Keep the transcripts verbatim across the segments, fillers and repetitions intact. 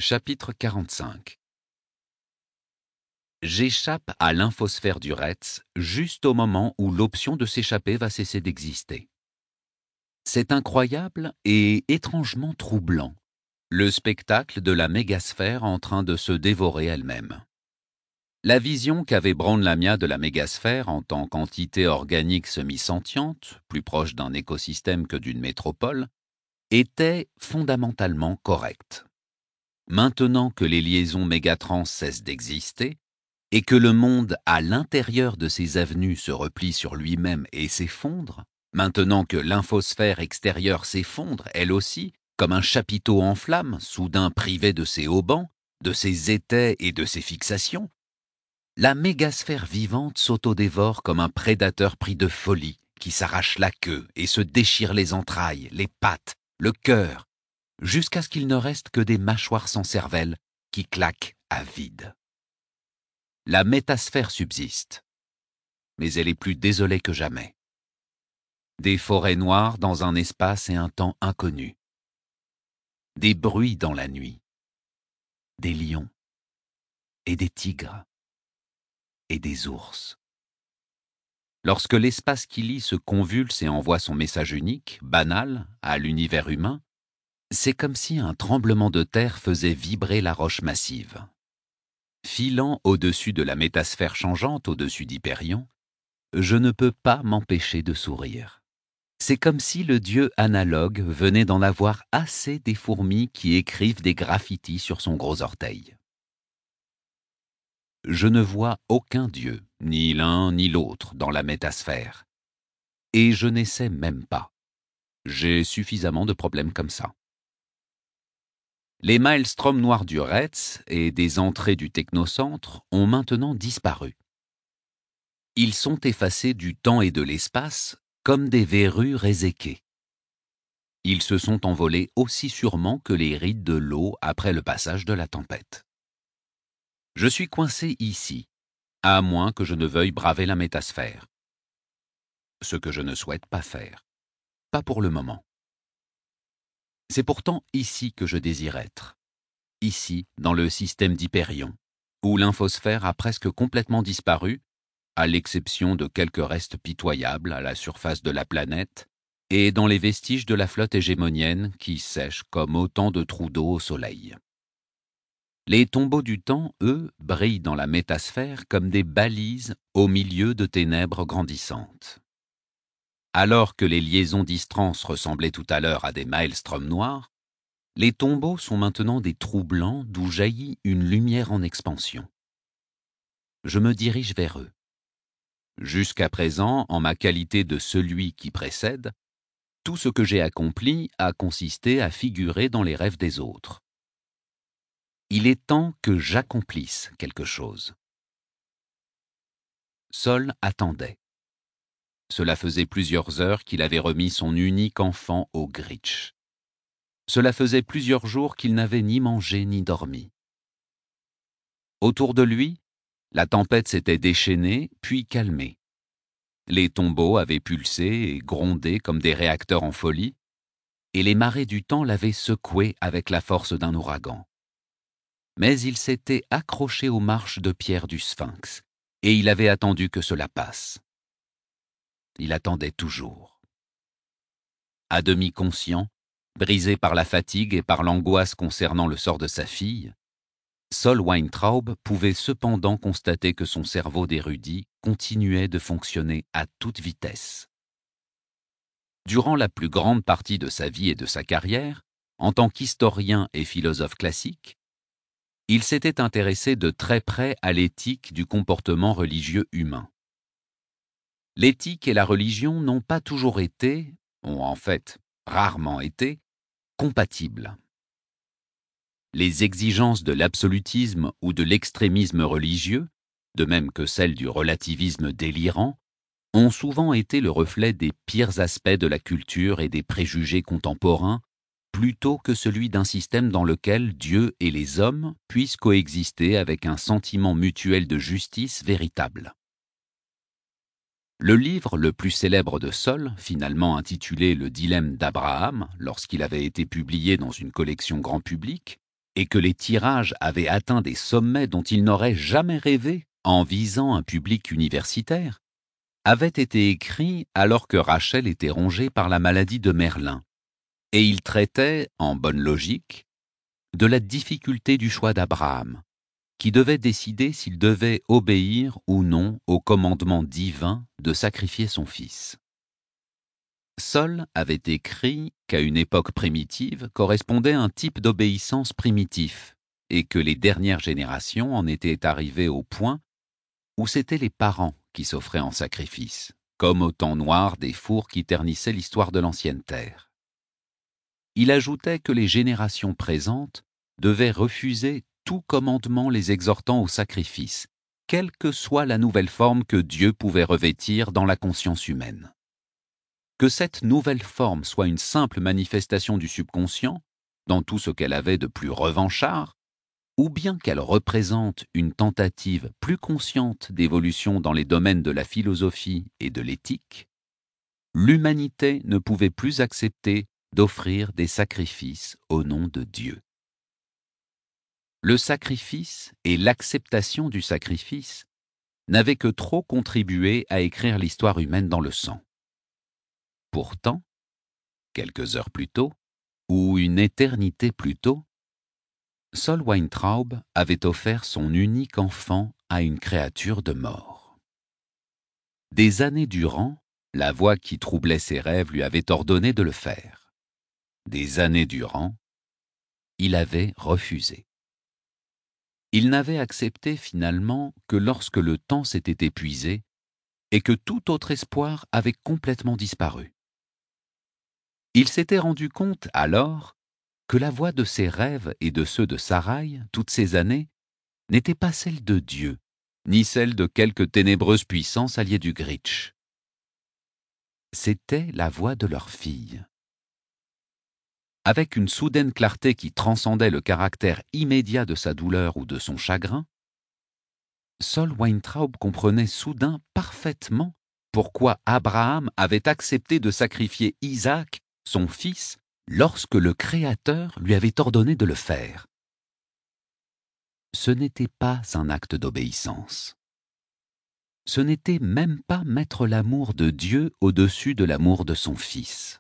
Chapitre quarante-cinq. J'échappe à l'infosphère du Retz juste au moment où l'option de s'échapper va cesser d'exister. C'est incroyable et étrangement troublant, le spectacle de la mégasphère en train de se dévorer elle-même. La vision qu'avait Braun Lamia de la mégasphère en tant qu'entité organique semi-sentiente, plus proche d'un écosystème que d'une métropole, était fondamentalement correcte. Maintenant que les liaisons mégatrans cessent d'exister, et que le monde à l'intérieur de ces avenues se replie sur lui-même et s'effondre, maintenant que l'infosphère extérieure s'effondre, elle aussi, comme un chapiteau en flammes, soudain privé de ses haubans, de ses étais et de ses fixations, la mégasphère vivante s'autodévore comme un prédateur pris de folie qui s'arrache la queue et se déchire les entrailles, les pattes, le cœur, jusqu'à ce qu'il ne reste que des mâchoires sans cervelle qui claquent à vide. La métasphère subsiste, mais elle est plus désolée que jamais. Des forêts noires dans un espace et un temps inconnus. Des bruits dans la nuit. Des lions. Et des tigres. Et des ours. Lorsque l'espace qui lit se convulse et envoie son message unique, banal, à l'univers humain, c'est comme si un tremblement de terre faisait vibrer la roche massive. Filant au-dessus de la métasphère changeante au-dessus d'Hyperion, je ne peux pas m'empêcher de sourire. C'est comme si le dieu analogue venait d'en avoir assez des fourmis qui écrivent des graffitis sur son gros orteil. Je ne vois aucun dieu, ni l'un ni l'autre, dans la métasphère. Et je n'essaie même pas. J'ai suffisamment de problèmes comme ça. Les maelstroms noirs du Retz et des entrées du technocentre ont maintenant disparu. Ils sont effacés du temps et de l'espace comme des verrues réséquées. Ils se sont envolés aussi sûrement que les rides de l'eau après le passage de la tempête. Je suis coincé ici, à moins que je ne veuille braver la métasphère. Ce que je ne souhaite pas faire. Pas pour le moment. C'est pourtant ici que je désire être. Ici, dans le système d'Hyperion, où l'infosphère a presque complètement disparu, à l'exception de quelques restes pitoyables à la surface de la planète, et dans les vestiges de la flotte hégémonienne qui sèchent comme autant de trous d'eau au soleil. Les tombeaux du temps, eux, brillent dans la métasphère comme des balises au milieu de ténèbres grandissantes. Alors que les liaisons d'Istrans ressemblaient tout à l'heure à des maelstroms noirs, les tombeaux sont maintenant des trous blancs d'où jaillit une lumière en expansion. Je me dirige vers eux. Jusqu'à présent, en ma qualité de celui qui précède, tout ce que j'ai accompli a consisté à figurer dans les rêves des autres. Il est temps que j'accomplisse quelque chose. Sol attendait. Cela faisait plusieurs heures qu'il avait remis son unique enfant au Gritch. Cela faisait plusieurs jours qu'il n'avait ni mangé ni dormi. Autour de lui, la tempête s'était déchaînée puis calmée. Les tombeaux avaient pulsé et grondé comme des réacteurs en folie, et les marées du temps l'avaient secoué avec la force d'un ouragan. Mais il s'était accroché aux marches de pierre du Sphinx, et il avait attendu que cela passe. Il attendait toujours. À demi conscient, brisé par la fatigue et par l'angoisse concernant le sort de sa fille, Sol Weintraub pouvait cependant constater que son cerveau d'érudit continuait de fonctionner à toute vitesse. Durant la plus grande partie de sa vie et de sa carrière, en tant qu'historien et philosophe classique, il s'était intéressé de très près à l'éthique du comportement religieux humain. L'éthique et la religion n'ont pas toujours été, ont en fait rarement été, compatibles. Les exigences de l'absolutisme ou de l'extrémisme religieux, de même que celles du relativisme délirant, ont souvent été le reflet des pires aspects de la culture et des préjugés contemporains, plutôt que celui d'un système dans lequel Dieu et les hommes puissent coexister avec un sentiment mutuel de justice véritable. Le livre le plus célèbre de Sol, finalement intitulé Le dilemme d'Abraham, lorsqu'il avait été publié dans une collection grand public, et que les tirages avaient atteint des sommets dont il n'aurait jamais rêvé en visant un public universitaire, avait été écrit alors que Rachel était rongée par la maladie de Merlin, et il traitait, en bonne logique, de la difficulté du choix d'Abraham, qui devait décider s'il devait obéir ou non au commandement divin de sacrifier son fils. Sol avait écrit qu'à une époque primitive correspondait un type d'obéissance primitif, et que les dernières générations en étaient arrivées au point où c'étaient les parents qui s'offraient en sacrifice, comme au temps noir des fours qui ternissaient l'histoire de l'ancienne terre. Il ajoutait que les générations présentes devaient refuser tout commandement les exhortant au sacrifice, quelle que soit la nouvelle forme que Dieu pouvait revêtir dans la conscience humaine. Que cette nouvelle forme soit une simple manifestation du subconscient, dans tout ce qu'elle avait de plus revanchard, ou bien qu'elle représente une tentative plus consciente d'évolution dans les domaines de la philosophie et de l'éthique, l'humanité ne pouvait plus accepter d'offrir des sacrifices au nom de Dieu. Le sacrifice et l'acceptation du sacrifice n'avaient que trop contribué à écrire l'histoire humaine dans le sang. Pourtant, quelques heures plus tôt, ou une éternité plus tôt, Sol Weintraub avait offert son unique enfant à une créature de mort. Des années durant, la voix qui troublait ses rêves lui avait ordonné de le faire. Des années durant, il avait refusé. Il n'avait accepté finalement que lorsque le temps s'était épuisé et que tout autre espoir avait complètement disparu. Il s'était rendu compte alors que la voix de ses rêves et de ceux de Sarai, toutes ces années, n'était pas celle de Dieu, ni celle de quelque ténébreuse puissance alliée du Gritch. C'était la voix de leur fille. Avec une soudaine clarté qui transcendait le caractère immédiat de sa douleur ou de son chagrin, Sol Weintraub comprenait soudain parfaitement pourquoi Abraham avait accepté de sacrifier Isaac, son fils, lorsque le Créateur lui avait ordonné de le faire. Ce n'était pas un acte d'obéissance. Ce n'était même pas mettre l'amour de Dieu au-dessus de l'amour de son fils.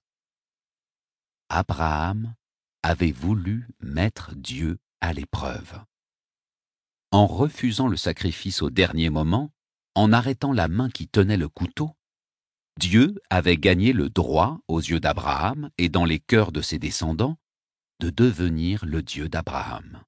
Abraham avait voulu mettre Dieu à l'épreuve. En refusant le sacrifice au dernier moment, en arrêtant la main qui tenait le couteau, Dieu avait gagné le droit aux yeux d'Abraham et dans les cœurs de ses descendants de devenir le Dieu d'Abraham.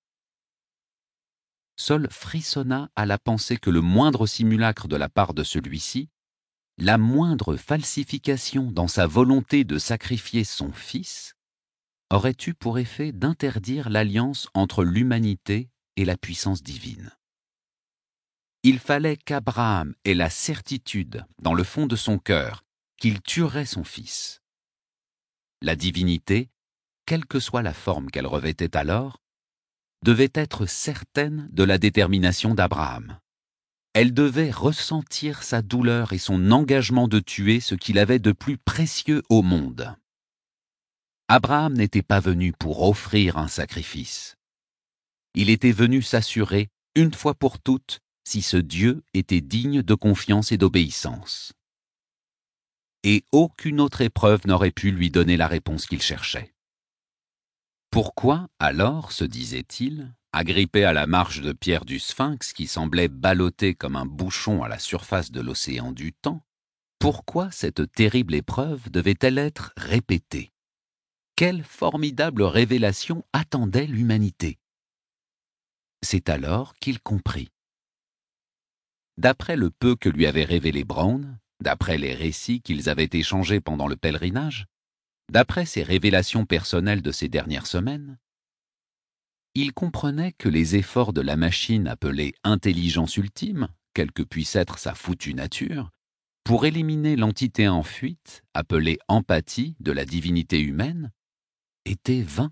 Sol frissonna à la pensée que le moindre simulacre de la part de celui-ci, la moindre falsification dans sa volonté de sacrifier son fils, aurait eu pour effet d'interdire l'alliance entre l'humanité et la puissance divine. Il fallait qu'Abraham ait la certitude, dans le fond de son cœur, qu'il tuerait son fils. La divinité, quelle que soit la forme qu'elle revêtait alors, devait être certaine de la détermination d'Abraham. Elle devait ressentir sa douleur et son engagement de tuer ce qu'il avait de plus précieux au monde. Abraham n'était pas venu pour offrir un sacrifice. Il était venu s'assurer, une fois pour toutes, si ce Dieu était digne de confiance et d'obéissance. Et aucune autre épreuve n'aurait pu lui donner la réponse qu'il cherchait. Pourquoi, alors, se disait-il, agrippé à la marche de pierre du Sphinx qui semblait ballotter comme un bouchon à la surface de l'océan du temps, pourquoi cette terrible épreuve devait-elle être répétée? Quelle formidable révélation attendait l'humanité? C'est alors qu'il comprit. D'après le peu que lui avait révélé Brown, d'après les récits qu'ils avaient échangés pendant le pèlerinage, d'après ses révélations personnelles de ces dernières semaines, il comprenait que les efforts de la machine appelée intelligence ultime, quelle que puisse être sa foutue nature, pour éliminer l'entité en fuite, appelée empathie de la divinité humaine, étaient vains.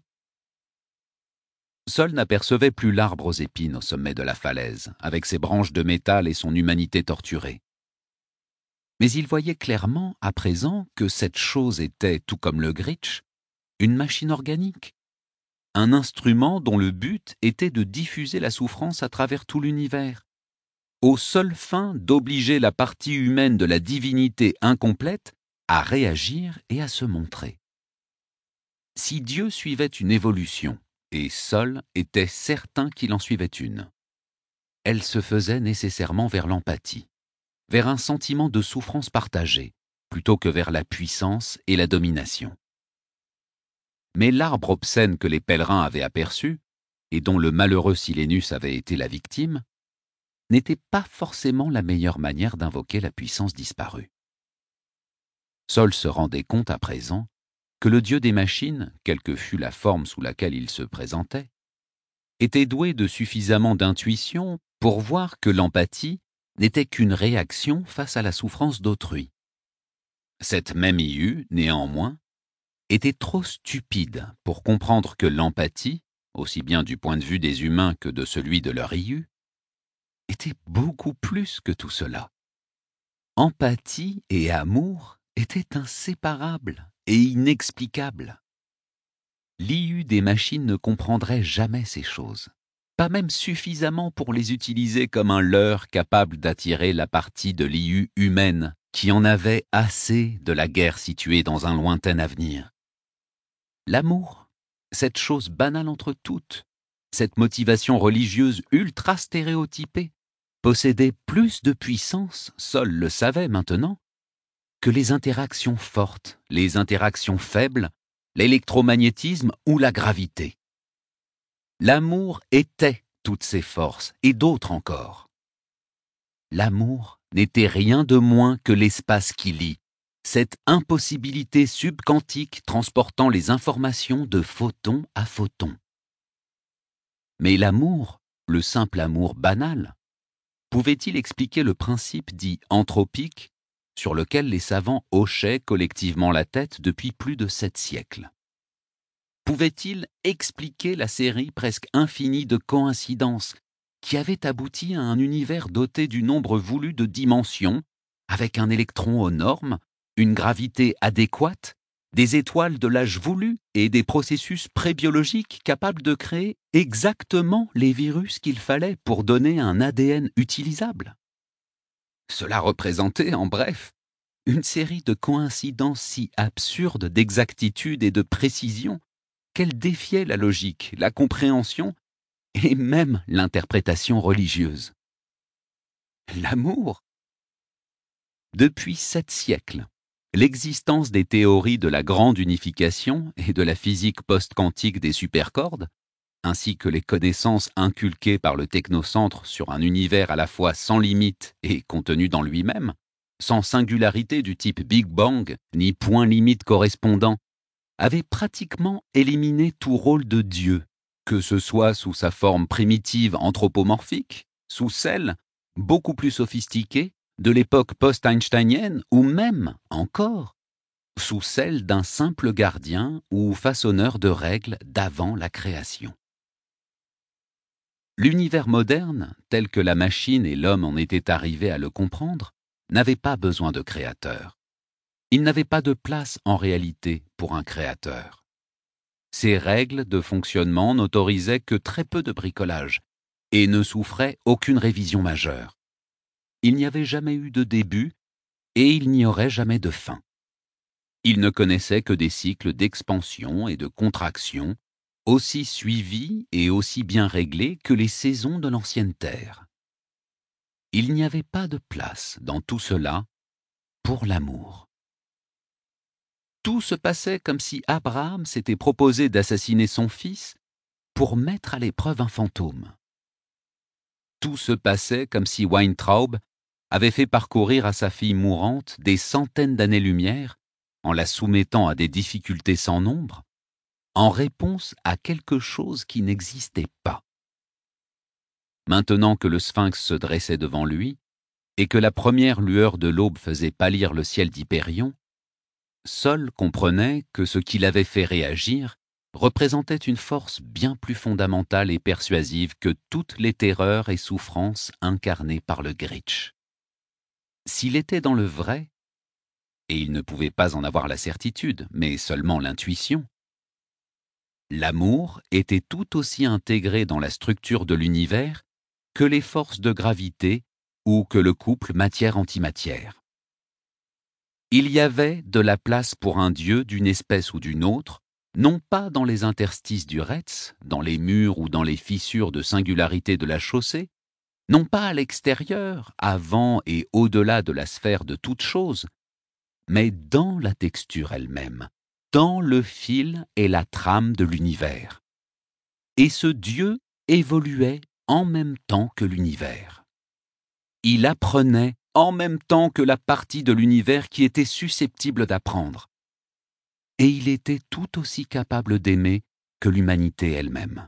Sol n'apercevait plus l'arbre aux épines au sommet de la falaise, avec ses branches de métal et son humanité torturée. Mais il voyait clairement, à présent, que cette chose était, tout comme le Gritch, une machine organique, un instrument dont le but était de diffuser la souffrance à travers tout l'univers, aux seules fins d'obliger la partie humaine de la divinité incomplète à réagir et à se montrer. Si Dieu suivait une évolution, et Sol était certain qu'il en suivait une, elle se faisait nécessairement vers l'empathie, vers un sentiment de souffrance partagée, plutôt que vers la puissance et la domination. Mais l'arbre obscène que les pèlerins avaient aperçu, et dont le malheureux Silenus avait été la victime, n'était pas forcément la meilleure manière d'invoquer la puissance disparue. Sol se rendait compte à présent que le dieu des machines, quelle que fût la forme sous laquelle il se présentait, était doué de suffisamment d'intuition pour voir que l'empathie n'était qu'une réaction face à la souffrance d'autrui. Cette même I U, néanmoins, était trop stupide pour comprendre que l'empathie, aussi bien du point de vue des humains que de celui de leur I U, était beaucoup plus que tout cela. Empathie et amour étaient inséparables et inexplicables. L'I U des machines ne comprendrait jamais ces choses, pas même suffisamment pour les utiliser comme un leurre capable d'attirer la partie de l'I U humaine qui en avait assez de la guerre située dans un lointain avenir. L'amour, cette chose banale entre toutes, cette motivation religieuse ultra stéréotypée, possédait plus de puissance, Sol le savait maintenant, que les interactions fortes, les interactions faibles, l'électromagnétisme ou la gravité. L'amour était toutes ces forces, et d'autres encore. L'amour n'était rien de moins que l'espace qui lie, cette impossibilité subquantique transportant les informations de photon à photon. Mais l'amour, le simple amour banal, pouvait-il expliquer le principe dit anthropique sur lequel les savants hochaient collectivement la tête depuis plus de sept siècles? Pouvait-il expliquer la série presque infinie de coïncidences qui avaient abouti à un univers doté du nombre voulu de dimensions, avec un électron aux normes, une gravité adéquate, des étoiles de l'âge voulu et des processus prébiologiques capables de créer exactement les virus qu'il fallait pour donner un A D N utilisable? Cela représentait, en bref, une série de coïncidences si absurdes d'exactitude et de précision qu'elles défiaient la logique, la compréhension et même l'interprétation religieuse. L'amour? Depuis sept siècles, l'existence des théories de la grande unification et de la physique post-quantique des supercordes, ainsi que les connaissances inculquées par le technocentre sur un univers à la fois sans limite et contenu dans lui-même, sans singularité du type Big Bang ni point limite correspondant, avaient pratiquement éliminé tout rôle de Dieu, que ce soit sous sa forme primitive anthropomorphique, sous celle, beaucoup plus sophistiquée, de l'époque post-einsteinienne ou même, encore, sous celle d'un simple gardien ou façonneur de règles d'avant la création. L'univers moderne, tel que la machine et l'homme en étaient arrivés à le comprendre, n'avait pas besoin de créateur. Il n'avait pas de place en réalité pour un créateur. Ces règles de fonctionnement n'autorisaient que très peu de bricolage et ne souffraient aucune révision majeure. Il n'y avait jamais eu de début et il n'y aurait jamais de fin. Il ne connaissait que des cycles d'expansion et de contraction, aussi suivis et aussi bien réglés que les saisons de l'ancienne terre. Il n'y avait pas de place dans tout cela pour l'amour. Tout se passait comme si Abraham s'était proposé d'assassiner son fils pour mettre à l'épreuve un fantôme. Tout se passait comme si Weintraub avait fait parcourir à sa fille mourante des centaines d'années-lumière en la soumettant à des difficultés sans nombre, en réponse à quelque chose qui n'existait pas. Maintenant que le sphinx se dressait devant lui, et que la première lueur de l'aube faisait pâlir le ciel d'Hypérion, Sol comprenait que ce qui l'avait fait réagir représentait une force bien plus fondamentale et persuasive que toutes les terreurs et souffrances incarnées par le Gritch. S'il était dans le vrai, et il ne pouvait pas en avoir la certitude, mais seulement l'intuition, L'amour était tout aussi intégré dans la structure de l'univers que les forces de gravité ou que le couple matière-antimatière. Il y avait de la place pour un dieu d'une espèce ou d'une autre, non pas dans les interstices du Retz, dans les murs ou dans les fissures de singularité de la chaussée, non pas à l'extérieur, avant et au-delà de la sphère de toute chose, mais dans la texture elle-même, dans le fil et la trame de l'univers. Et ce Dieu évoluait en même temps que l'univers. Il apprenait en même temps que la partie de l'univers qui était susceptible d'apprendre. Et il était tout aussi capable d'aimer que l'humanité elle-même.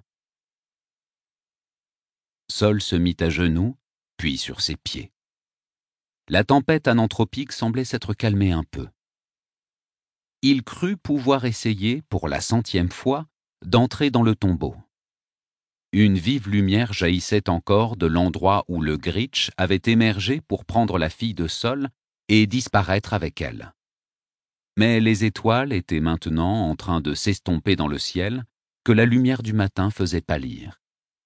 Sol se mit à genoux, puis sur ses pieds. La tempête ananthropique semblait s'être calmée un peu. Il crut pouvoir essayer, pour la centième fois, d'entrer dans le tombeau. Une vive lumière jaillissait encore de l'endroit où le Gritch avait émergé pour prendre la fille de Sol et disparaître avec elle. Mais les étoiles étaient maintenant en train de s'estomper dans le ciel, que la lumière du matin faisait pâlir.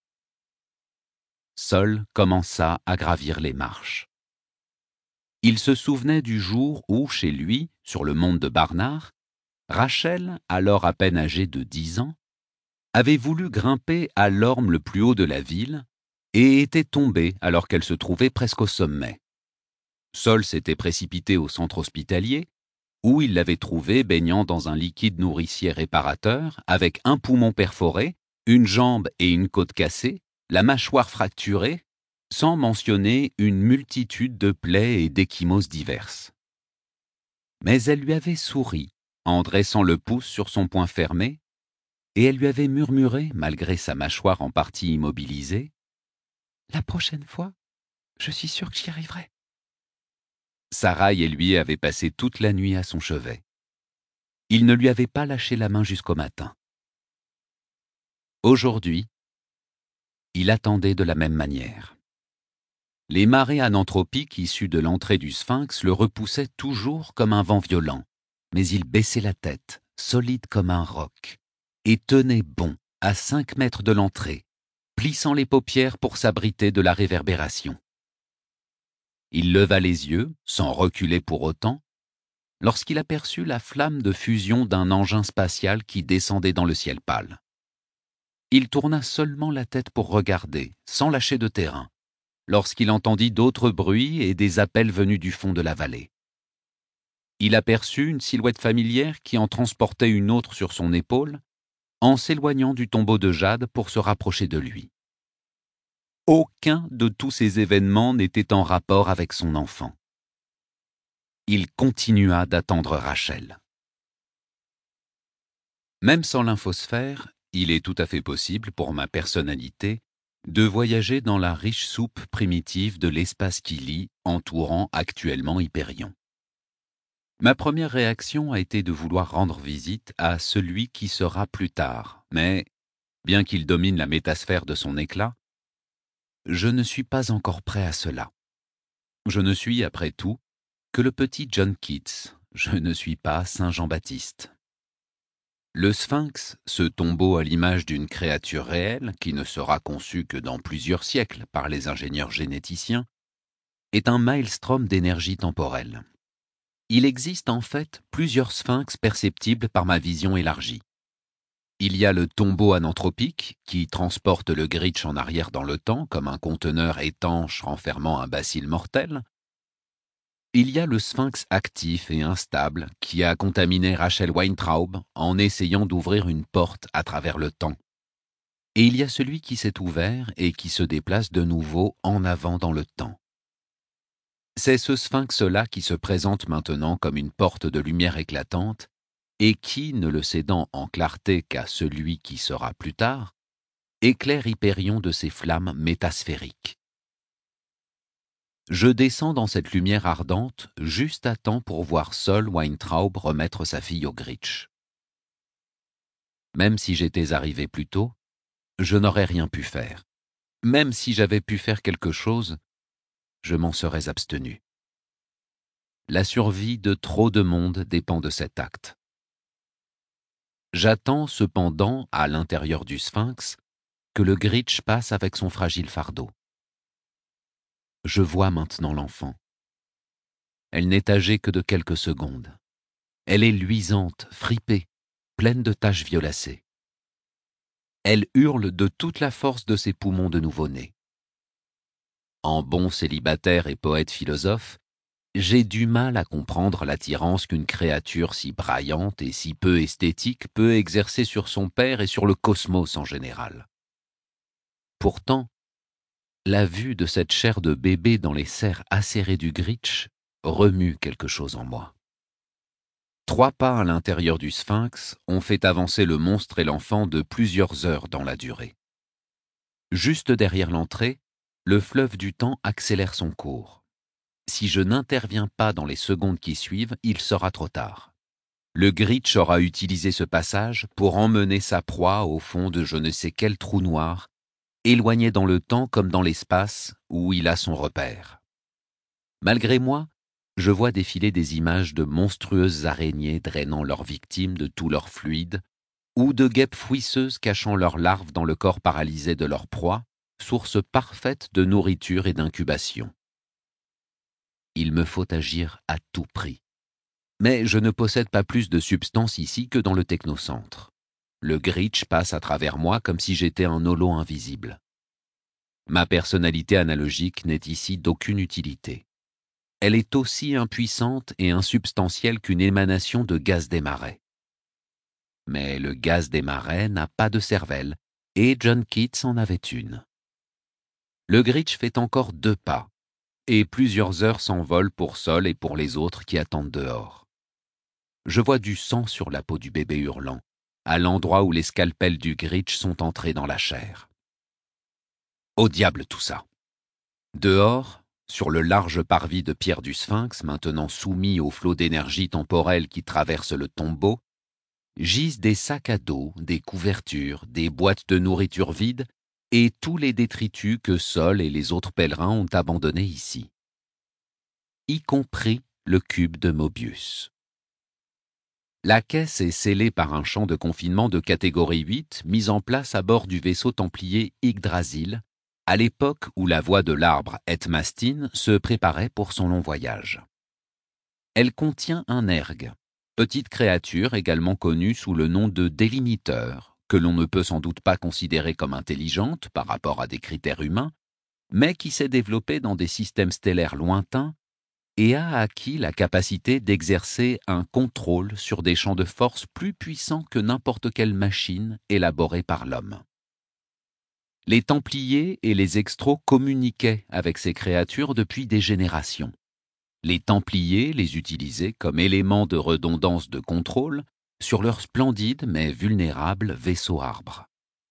Sol commença à gravir les marches. Il se souvenait du jour où, chez lui, sur le monde de Barnard, Rachel, alors à peine âgée de dix ans, avait voulu grimper à l'orme le plus haut de la ville et était tombée alors qu'elle se trouvait presque au sommet. Sol s'était précipité au centre hospitalier, où il l'avait trouvée baignant dans un liquide nourricier réparateur, avec un poumon perforé, une jambe et une côte cassée, la mâchoire fracturée, sans mentionner une multitude de plaies et d'échymoses diverses. Mais elle lui avait souri, en dressant le pouce sur son poing fermé, et elle lui avait murmuré, malgré sa mâchoire en partie immobilisée, « La prochaine fois, je suis sûre que j'y arriverai. » Sarai et lui avaient passé toute la nuit à son chevet. Il ne lui avait pas lâché la main jusqu'au matin. Aujourd'hui, il attendait de la même manière. Les marées ananthropiques issues de l'entrée du Sphinx le repoussaient toujours comme un vent violent, mais il baissait la tête, solide comme un roc, et tenait bon à cinq mètres de l'entrée, plissant les paupières pour s'abriter de la réverbération. Il leva les yeux, sans reculer pour autant, lorsqu'il aperçut la flamme de fusion d'un engin spatial qui descendait dans le ciel pâle. Il tourna seulement la tête pour regarder, sans lâcher de terrain, lorsqu'il entendit d'autres bruits et des appels venus du fond de la vallée. Il aperçut une silhouette familière qui en transportait une autre sur son épaule, en s'éloignant du tombeau de jade pour se rapprocher de lui. Aucun de tous ces événements n'était en rapport avec son enfant. Il continua d'attendre Rachel. Même sans lymphosphère, il est tout à fait possible pour ma personnalité de voyager dans la riche soupe primitive de l'espace qui lie, entourant actuellement Hyperion. Ma première réaction a été de vouloir rendre visite à celui qui sera plus tard, mais, bien qu'il domine la métasphère de son éclat, je ne suis pas encore prêt à cela. Je ne suis, après tout, que le petit John Keats, je ne suis pas Saint Jean-Baptiste. Le Sphinx, ce tombeau à l'image d'une créature réelle qui ne sera conçue que dans plusieurs siècles par les ingénieurs généticiens, est un maelstrom d'énergie temporelle. Il existe en fait plusieurs sphinx perceptibles par ma vision élargie. Il y a le tombeau ananthropique qui transporte le Gritch en arrière dans le temps comme un conteneur étanche renfermant un bacille mortel. Il y a le sphinx actif et instable qui a contaminé Rachel Weintraub en essayant d'ouvrir une porte à travers le temps. Et il y a celui qui s'est ouvert et qui se déplace de nouveau en avant dans le temps. C'est ce sphinx-là qui se présente maintenant comme une porte de lumière éclatante et qui, ne le cédant en clarté qu'à celui qui sera plus tard, éclaire Hyperion de ses flammes métasphériques. Je descends dans cette lumière ardente juste à temps pour voir Sol Weintraub remettre sa fille au Gritch. Même si j'étais arrivé plus tôt, je n'aurais rien pu faire. Même si j'avais pu faire quelque chose, je m'en serais abstenu. La survie de trop de monde dépend de cet acte. J'attends cependant, à l'intérieur du sphinx, que le Gritch passe avec son fragile fardeau. Je vois maintenant l'enfant. Elle n'est âgée que de quelques secondes. Elle est luisante, fripée, pleine de taches violacées. Elle hurle de toute la force de ses poumons de nouveau-né. En bon célibataire et poète philosophe, j'ai du mal à comprendre l'attirance qu'une créature si braillante et si peu esthétique peut exercer sur son père et sur le cosmos en général. Pourtant, la vue de cette chair de bébé dans les serres acérées du Gritch remue quelque chose en moi. Trois pas à l'intérieur du sphinx ont fait avancer le monstre et l'enfant de plusieurs heures dans la durée. Juste derrière l'entrée, le fleuve du temps accélère son cours. Si je n'interviens pas dans les secondes qui suivent, il sera trop tard. Le Gritch aura utilisé ce passage pour emmener sa proie au fond de je ne sais quel trou noir, éloigné dans le temps comme dans l'espace où il a son repère. Malgré moi, je vois défiler des images de monstrueuses araignées drainant leurs victimes de tout leur fluide, ou de guêpes fouisseuses cachant leurs larves dans le corps paralysé de leur proie, source parfaite de nourriture et d'incubation. Il me faut agir à tout prix. Mais je ne possède pas plus de substance ici que dans le technocentre. Le Gritch passe à travers moi comme si j'étais un holo invisible. Ma personnalité analogique n'est ici d'aucune utilité. Elle est aussi impuissante et insubstantielle qu'une émanation de gaz des marais. Mais le gaz des marais n'a pas de cervelle, et John Keats en avait une. Le Gritch fait encore deux pas, et plusieurs heures s'envolent pour Sol et pour les autres qui attendent dehors. Je vois du sang sur la peau du bébé hurlant, à l'endroit où les scalpels du Gritch sont entrés dans la chair. Au diable tout ça! Dehors, sur le large parvis de pierre du sphinx, maintenant soumis au flot d'énergie temporelle qui traverse le tombeau, gisent des sacs à dos, des couvertures, des boîtes de nourriture vides et tous les détritus que Sol et les autres pèlerins ont abandonnés ici, y compris le cube de Mobius. La caisse est scellée par un champ de confinement de catégorie huit mis en place à bord du vaisseau templier Yggdrasil, à l'époque où la voie de l'arbre Etmastin se préparait pour son long voyage. Elle contient un ergue, petite créature également connue sous le nom de délimiteur, que l'on ne peut sans doute pas considérer comme intelligente par rapport à des critères humains, mais qui s'est développée dans des systèmes stellaires lointains et a acquis la capacité d'exercer un contrôle sur des champs de force plus puissants que n'importe quelle machine élaborée par l'homme. Les Templiers et les Extros communiquaient avec ces créatures depuis des générations. Les Templiers les utilisaient comme éléments de redondance de contrôle sur leur splendide mais vulnérable vaisseau arbre.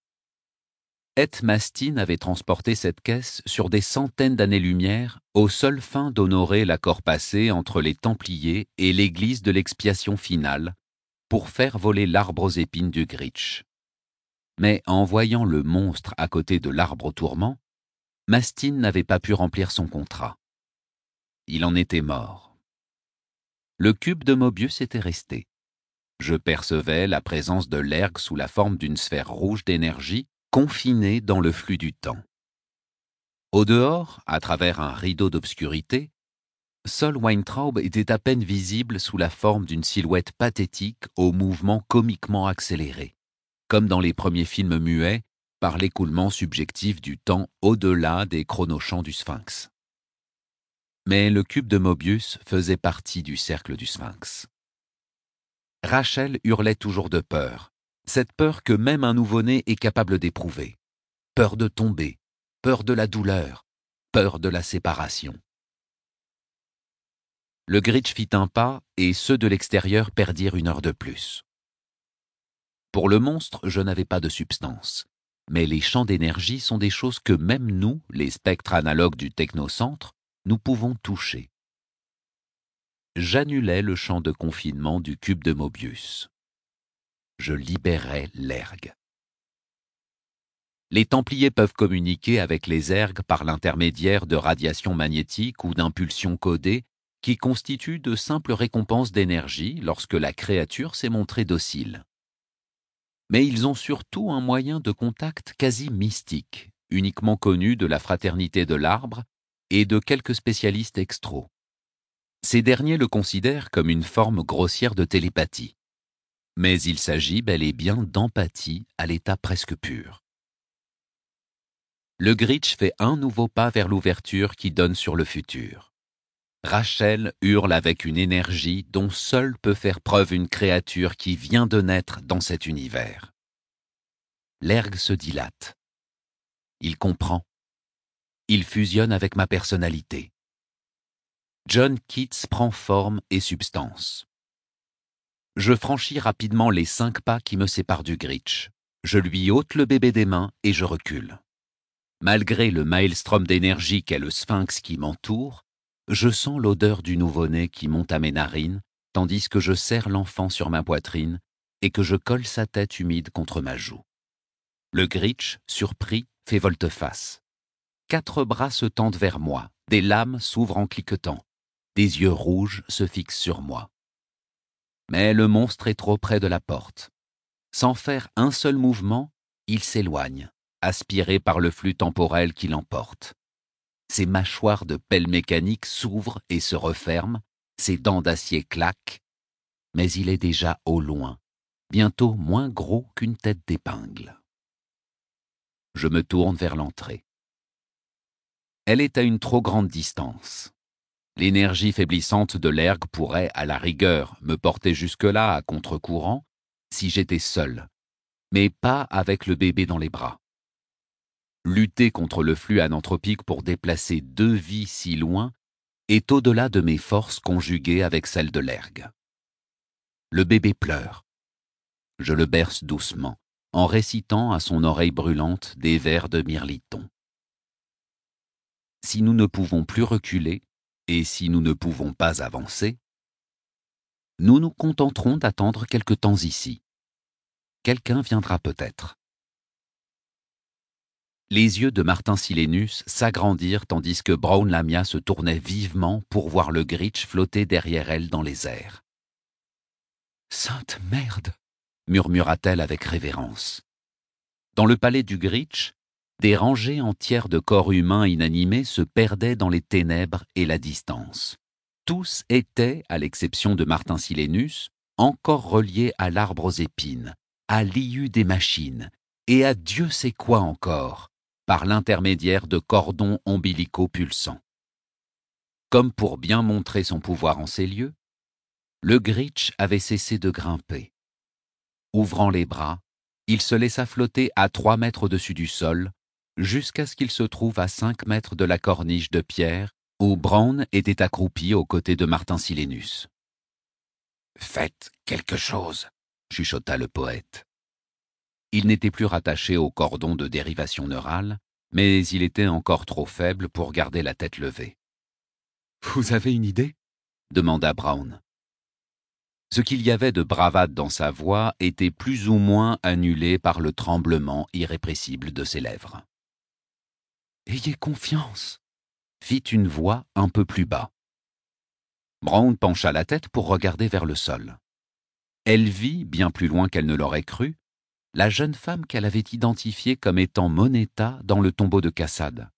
Etmastin avait transporté cette caisse sur des centaines d'années-lumière aux seules fins d'honorer l'accord passé entre les Templiers et l'Église de l'expiation finale pour faire voler l'arbre aux épines du Gritch. Mais en voyant le monstre à côté de l'arbre au tourment, Mastin n'avait pas pu remplir son contrat. Il en était mort. Le cube de Mobius était resté. Je percevais la présence de l'ergue sous la forme d'une sphère rouge d'énergie confinée dans le flux du temps. Au dehors, à travers un rideau d'obscurité, Sol Weintraub était à peine visible sous la forme d'une silhouette pathétique aux mouvements comiquement accélérés, comme dans les premiers films muets, par l'écoulement subjectif du temps au-delà des chronochamps du Sphinx. Mais le cube de Mobius faisait partie du cercle du Sphinx. Rachel hurlait toujours de peur, cette peur que même un nouveau-né est capable d'éprouver. Peur de tomber, peur de la douleur, peur de la séparation. Le Gritch fit un pas et ceux de l'extérieur perdirent une heure de plus. Pour le monstre, je n'avais pas de substance. Mais les champs d'énergie sont des choses que même nous, les spectres analogues du technocentre, nous pouvons toucher. J'annulais le champ de confinement du cube de Mobius. Je libérais l'ergue. Les Templiers peuvent communiquer avec les ergues par l'intermédiaire de radiations magnétiques ou d'impulsions codées qui constituent de simples récompenses d'énergie lorsque la créature s'est montrée docile. Mais ils ont surtout un moyen de contact quasi mystique, uniquement connu de la fraternité de l'arbre et de quelques spécialistes extros. Ces derniers le considèrent comme une forme grossière de télépathie. Mais il s'agit bel et bien d'empathie à l'état presque pur. Le Gritch fait un nouveau pas vers l'ouverture qui donne sur le futur. Rachel hurle avec une énergie dont seule peut faire preuve une créature qui vient de naître dans cet univers. L'ergue se dilate. Il comprend. Il fusionne avec ma personnalité. John Keats prend forme et substance. Je franchis rapidement les cinq pas qui me séparent du Gritch. Je lui ôte le bébé des mains et je recule. Malgré le maelstrom d'énergie qu'est le sphinx qui m'entoure, je sens l'odeur du nouveau-né qui monte à mes narines, tandis que je serre l'enfant sur ma poitrine et que je colle sa tête humide contre ma joue. Le Gritch, surpris, fait volte-face. Quatre bras se tendent vers moi, des lames s'ouvrent en cliquetant, des yeux rouges se fixent sur moi. Mais le monstre est trop près de la porte. Sans faire un seul mouvement, il s'éloigne, aspiré par le flux temporel qui l'emporte. Ses mâchoires de pelle mécanique s'ouvrent et se referment, ses dents d'acier claquent, mais il est déjà au loin, bientôt moins gros qu'une tête d'épingle. Je me tourne vers l'entrée. Elle est à une trop grande distance. L'énergie faiblissante de l'ergue pourrait, à la rigueur, me porter jusque-là à contre-courant si j'étais seul, mais pas avec le bébé dans les bras. Lutter contre le flux ananthropique pour déplacer deux vies si loin est au-delà de mes forces conjuguées avec celles de l'ergue. Le bébé pleure. Je le berce doucement, en récitant à son oreille brûlante des vers de Mirliton. Si nous ne pouvons plus reculer, et si nous ne pouvons pas avancer, nous nous contenterons d'attendre quelque temps ici. Quelqu'un viendra peut-être. Les yeux de Martin Silenus s'agrandirent tandis que Brown Lamia se tournait vivement pour voir le Gritch flotter derrière elle dans les airs. « Sainte merde !» murmura-t-elle avec révérence. Dans le palais du Gritch, des rangées entières de corps humains inanimés se perdaient dans les ténèbres et la distance. Tous étaient, à l'exception de Martin Silenus, encore reliés à l'arbre aux épines, à l'I U des machines, et à Dieu sait quoi encore, par l'intermédiaire de cordons ombilicaux pulsants. Comme pour bien montrer son pouvoir en ces lieux, le Gritch avait cessé de grimper. Ouvrant les bras, il se laissa flotter à trois mètres au-dessus du sol, jusqu'à ce qu'il se trouve à cinq mètres de la corniche de pierre où Brown était accroupi aux côtés de Martin Silenus. « Faites quelque chose !» chuchota le poète. Il n'était plus rattaché au cordon de dérivation neurale, mais il était encore trop faible pour garder la tête levée. « Vous avez une idée ?» demanda Brown. Ce qu'il y avait de bravade dans sa voix était plus ou moins annulé par le tremblement irrépressible de ses lèvres. « Ayez confiance !» fit une voix un peu plus bas. Brown pencha la tête pour regarder vers le sol. Elle vit, bien plus loin qu'elle ne l'aurait cru, la jeune femme qu'elle avait identifiée comme étant Moneta dans le tombeau de Cassad.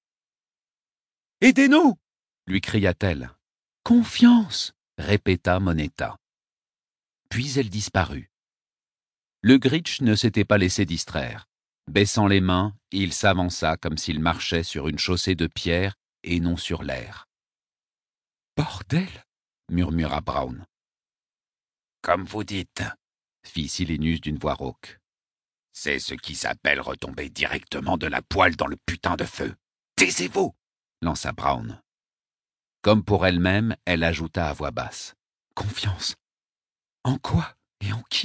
« Aidez-nous !» lui cria-t-elle. « Confiance !» répéta Moneta. Puis elle disparut. Le Gritch ne s'était pas laissé distraire. Baissant les mains, il s'avança comme s'il marchait sur une chaussée de pierre et non sur l'air. « Bordel !» murmura Brown. « Comme vous dites, » fit Silenus d'une voix rauque. « C'est ce qui s'appelle retomber directement de la poêle dans le putain de feu. Taisez-vous » lança Brown. Comme pour elle-même, elle ajouta à voix basse. « Confiance. En quoi et en qui ?»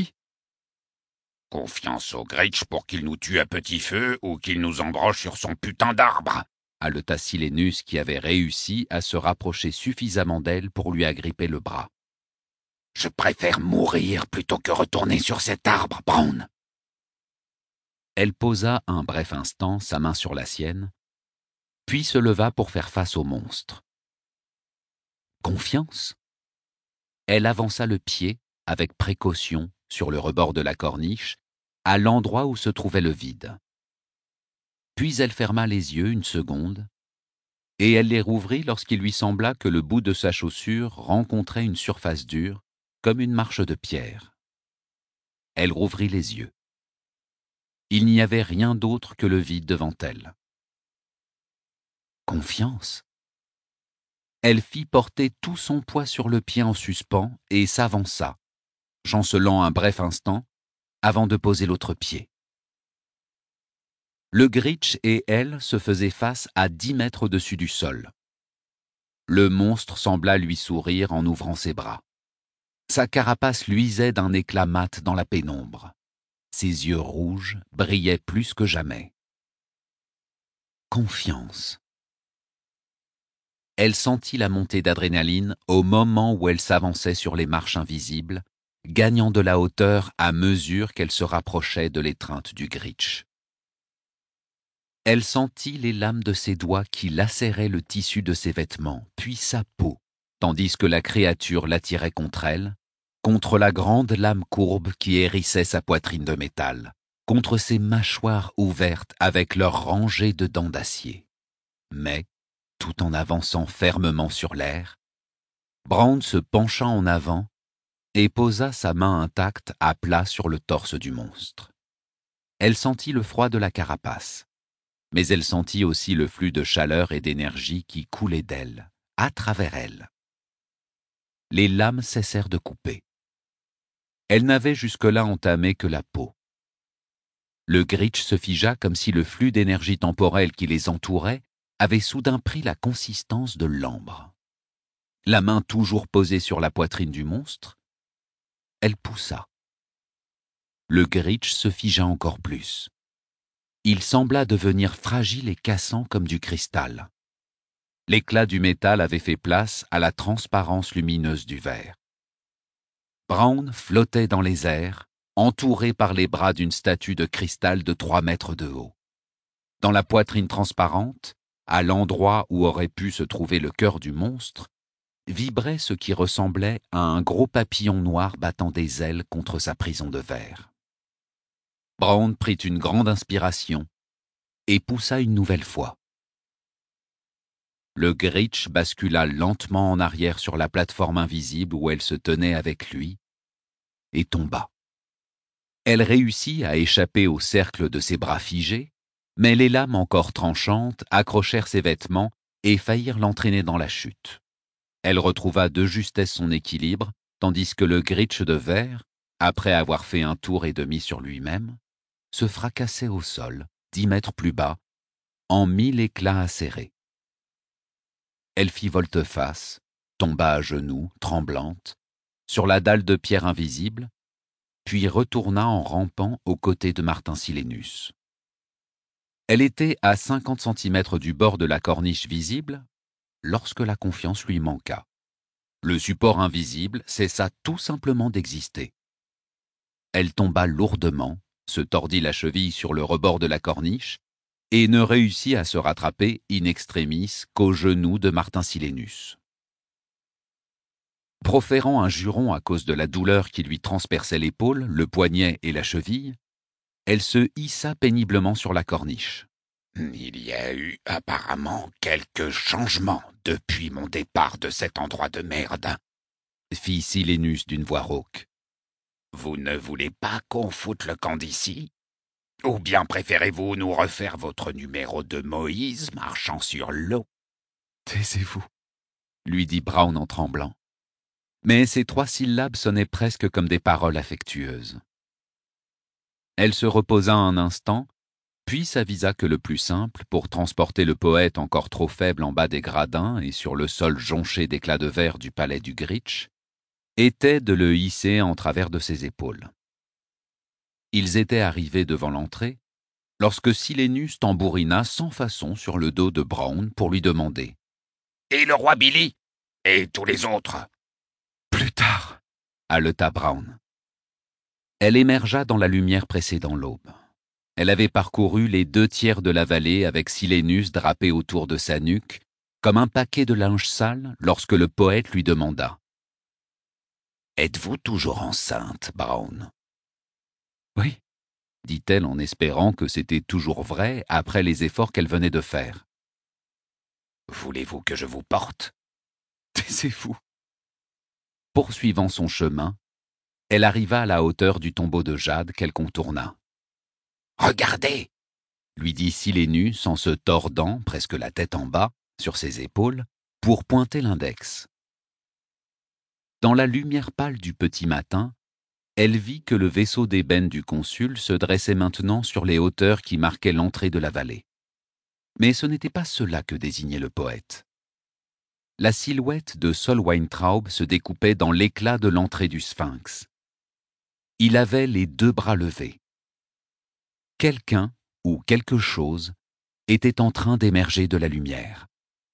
« Confiance au Gritch pour qu'il nous tue à petit feu ou qu'il nous embroche sur son putain d'arbre !» haleta Silenus qui avait réussi à se rapprocher suffisamment d'elle pour lui agripper le bras. « Je préfère mourir plutôt que retourner sur cet arbre, Brown !» Elle posa un bref instant sa main sur la sienne, puis se leva pour faire face au monstre. Confiance ? Elle avança le pied, avec précaution, sur le rebord de la corniche, à l'endroit où se trouvait le vide. Puis elle ferma les yeux une seconde, et elle les rouvrit lorsqu'il lui sembla que le bout de sa chaussure rencontrait une surface dure, comme une marche de pierre. Elle rouvrit les yeux. Il n'y avait rien d'autre que le vide devant elle. Confiance. Elle fit porter tout son poids sur le pied en suspens et s'avança, chancelant un bref instant, avant de poser l'autre pied. Le Gritch et elle se faisaient face à dix mètres au-dessus du sol. Le monstre sembla lui sourire en ouvrant ses bras. Sa carapace luisait d'un éclat mat dans la pénombre. Ses yeux rouges brillaient plus que jamais. Confiance. Elle sentit la montée d'adrénaline au moment où elle s'avançait sur les marches invisibles, gagnant de la hauteur à mesure qu'elle se rapprochait de l'étreinte du Gritch. Elle sentit les lames de ses doigts qui lacéraient le tissu de ses vêtements, puis sa peau, tandis que la créature l'attirait contre elle, contre la grande lame courbe qui hérissait sa poitrine de métal, contre ses mâchoires ouvertes avec leurs rangées de dents d'acier. Mais, tout en avançant fermement sur l'air, Brown se pencha en avant et posa sa main intacte à plat sur le torse du monstre. Elle sentit le froid de la carapace, mais elle sentit aussi le flux de chaleur et d'énergie qui coulait d'elle, à travers elle. Les lames cessèrent de couper. Elle n'avait jusque-là entamé que la peau. Le Gritch se figea comme si le flux d'énergie temporelle qui les entourait avait soudain pris la consistance de l'ambre. La main toujours posée sur la poitrine du monstre, elle poussa. Le Gritch se figea encore plus. Il sembla devenir fragile et cassant comme du cristal. L'éclat du métal avait fait place à la transparence lumineuse du verre. Brown flottait dans les airs, entouré par les bras d'une statue de cristal de trois mètres de haut. Dans la poitrine transparente, à l'endroit où aurait pu se trouver le cœur du monstre, vibrait ce qui ressemblait à un gros papillon noir battant des ailes contre sa prison de verre. Brown prit une grande inspiration et poussa une nouvelle fois. Le Gritch bascula lentement en arrière sur la plateforme invisible où elle se tenait avec lui et tomba. Elle réussit à échapper au cercle de ses bras figés, mais les lames encore tranchantes accrochèrent ses vêtements et faillirent l'entraîner dans la chute. Elle retrouva de justesse son équilibre, tandis que le Gritch de verre, après avoir fait un tour et demi sur lui-même, se fracassait au sol, dix mètres plus bas, en mille éclats acérés. Elle fit volte-face, tomba à genoux, tremblante, sur la dalle de pierre invisible, puis retourna en rampant aux côtés de Martin Silenus. Elle était à cinquante centimètres du bord de la corniche visible lorsque la confiance lui manqua. Le support invisible cessa tout simplement d'exister. Elle tomba lourdement, se tordit la cheville sur le rebord de la corniche et ne réussit à se rattraper in extremis qu'aux genoux de Martin Silenus. Proférant un juron à cause de la douleur qui lui transperçait l'épaule, le poignet et la cheville, elle se hissa péniblement sur la corniche. « Il y a eu apparemment quelques changements depuis mon départ de cet endroit de merde, » fit Silenus d'une voix rauque. « Vous ne voulez pas qu'on foute le camp d'ici ? Ou bien préférez-vous nous refaire votre numéro de Moïse marchant sur l'eau ?»« Taisez-vous, » lui dit Brown en tremblant. Mais ces trois syllabes sonnaient presque comme des paroles affectueuses. Elle se reposa un instant, puis s'avisa que le plus simple, pour transporter le poète encore trop faible en bas des gradins et sur le sol jonché d'éclats de verre du palais du Gritch, était de le hisser en travers de ses épaules. Ils étaient arrivés devant l'entrée, lorsque Silenus tambourina sans façon sur le dos de Brown pour lui demander « Et le roi Billy ? Et tous les autres ?» « Plus tard !» haleta Brown. Elle émergea dans la lumière précédant l'aube. Elle avait parcouru les deux tiers de la vallée avec Silenus drapé autour de sa nuque, comme un paquet de linge sale lorsque le poète lui demanda « Êtes-vous toujours enceinte, Brown ?»« Oui, dit-elle en espérant que c'était toujours vrai après les efforts qu'elle venait de faire. Voulez-vous que je vous porte? Taisez-vous. Poursuivant son chemin, elle arriva à la hauteur du tombeau de jade qu'elle contourna. Regardez, lui dit Silenus en se tordant, presque la tête en bas, sur ses épaules, pour pointer l'index. Dans la lumière pâle du petit matin, elle vit que le vaisseau d'ébène du consul se dressait maintenant sur les hauteurs qui marquaient l'entrée de la vallée. Mais ce n'était pas cela que désignait le poète. La silhouette de Sol Weintraub se découpait dans l'éclat de l'entrée du sphinx. Il avait les deux bras levés. Quelqu'un, ou quelque chose, était en train d'émerger de la lumière.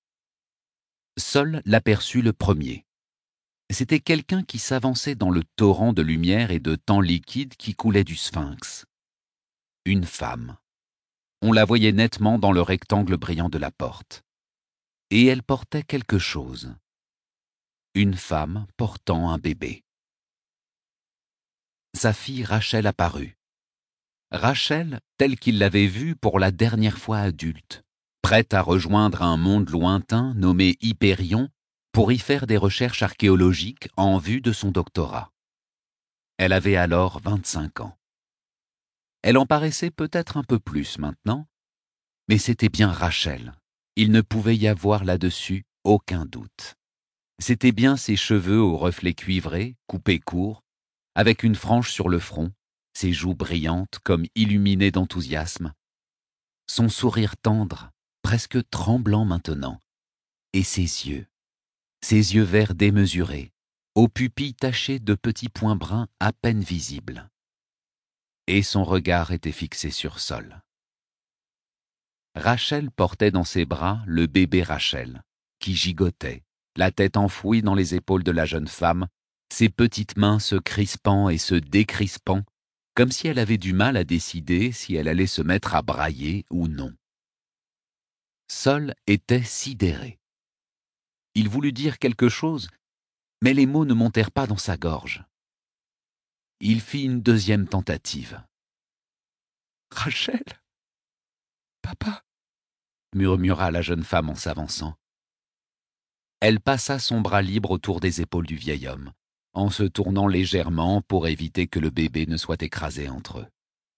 Sol l'aperçut le premier. C'était quelqu'un qui s'avançait dans le torrent de lumière et de temps liquide qui coulait du sphinx. Une femme. On la voyait nettement dans le rectangle brillant de la porte. Et elle portait quelque chose. Une femme portant un bébé. Sa fille Rachel apparut. Rachel, telle qu'il l'avait vue pour la dernière fois adulte, prête à rejoindre un monde lointain nommé Hyperion pour y faire des recherches archéologiques en vue de son doctorat. Elle avait alors vingt-cinq ans. Elle en paraissait peut-être un peu plus maintenant, mais c'était bien Rachel. Il ne pouvait y avoir là-dessus aucun doute. C'étaient bien ses cheveux aux reflets cuivrés, coupés courts, avec une frange sur le front, ses joues brillantes comme illuminées d'enthousiasme, son sourire tendre, presque tremblant maintenant, et ses yeux, ses yeux verts démesurés, aux pupilles tachées de petits points bruns à peine visibles. Et son regard était fixé sur Sol. Rachel portait dans ses bras le bébé Rachel, qui gigotait, la tête enfouie dans les épaules de la jeune femme, ses petites mains se crispant et se décrispant, comme si elle avait du mal à décider si elle allait se mettre à brailler ou non. Sol était sidéré. Il voulut dire quelque chose, mais les mots ne montèrent pas dans sa gorge. Il fit une deuxième tentative. « Rachel, papa !» murmura la jeune femme en s'avançant. Elle passa son bras libre autour des épaules du vieil homme, en se tournant légèrement pour éviter que le bébé ne soit écrasé entre eux.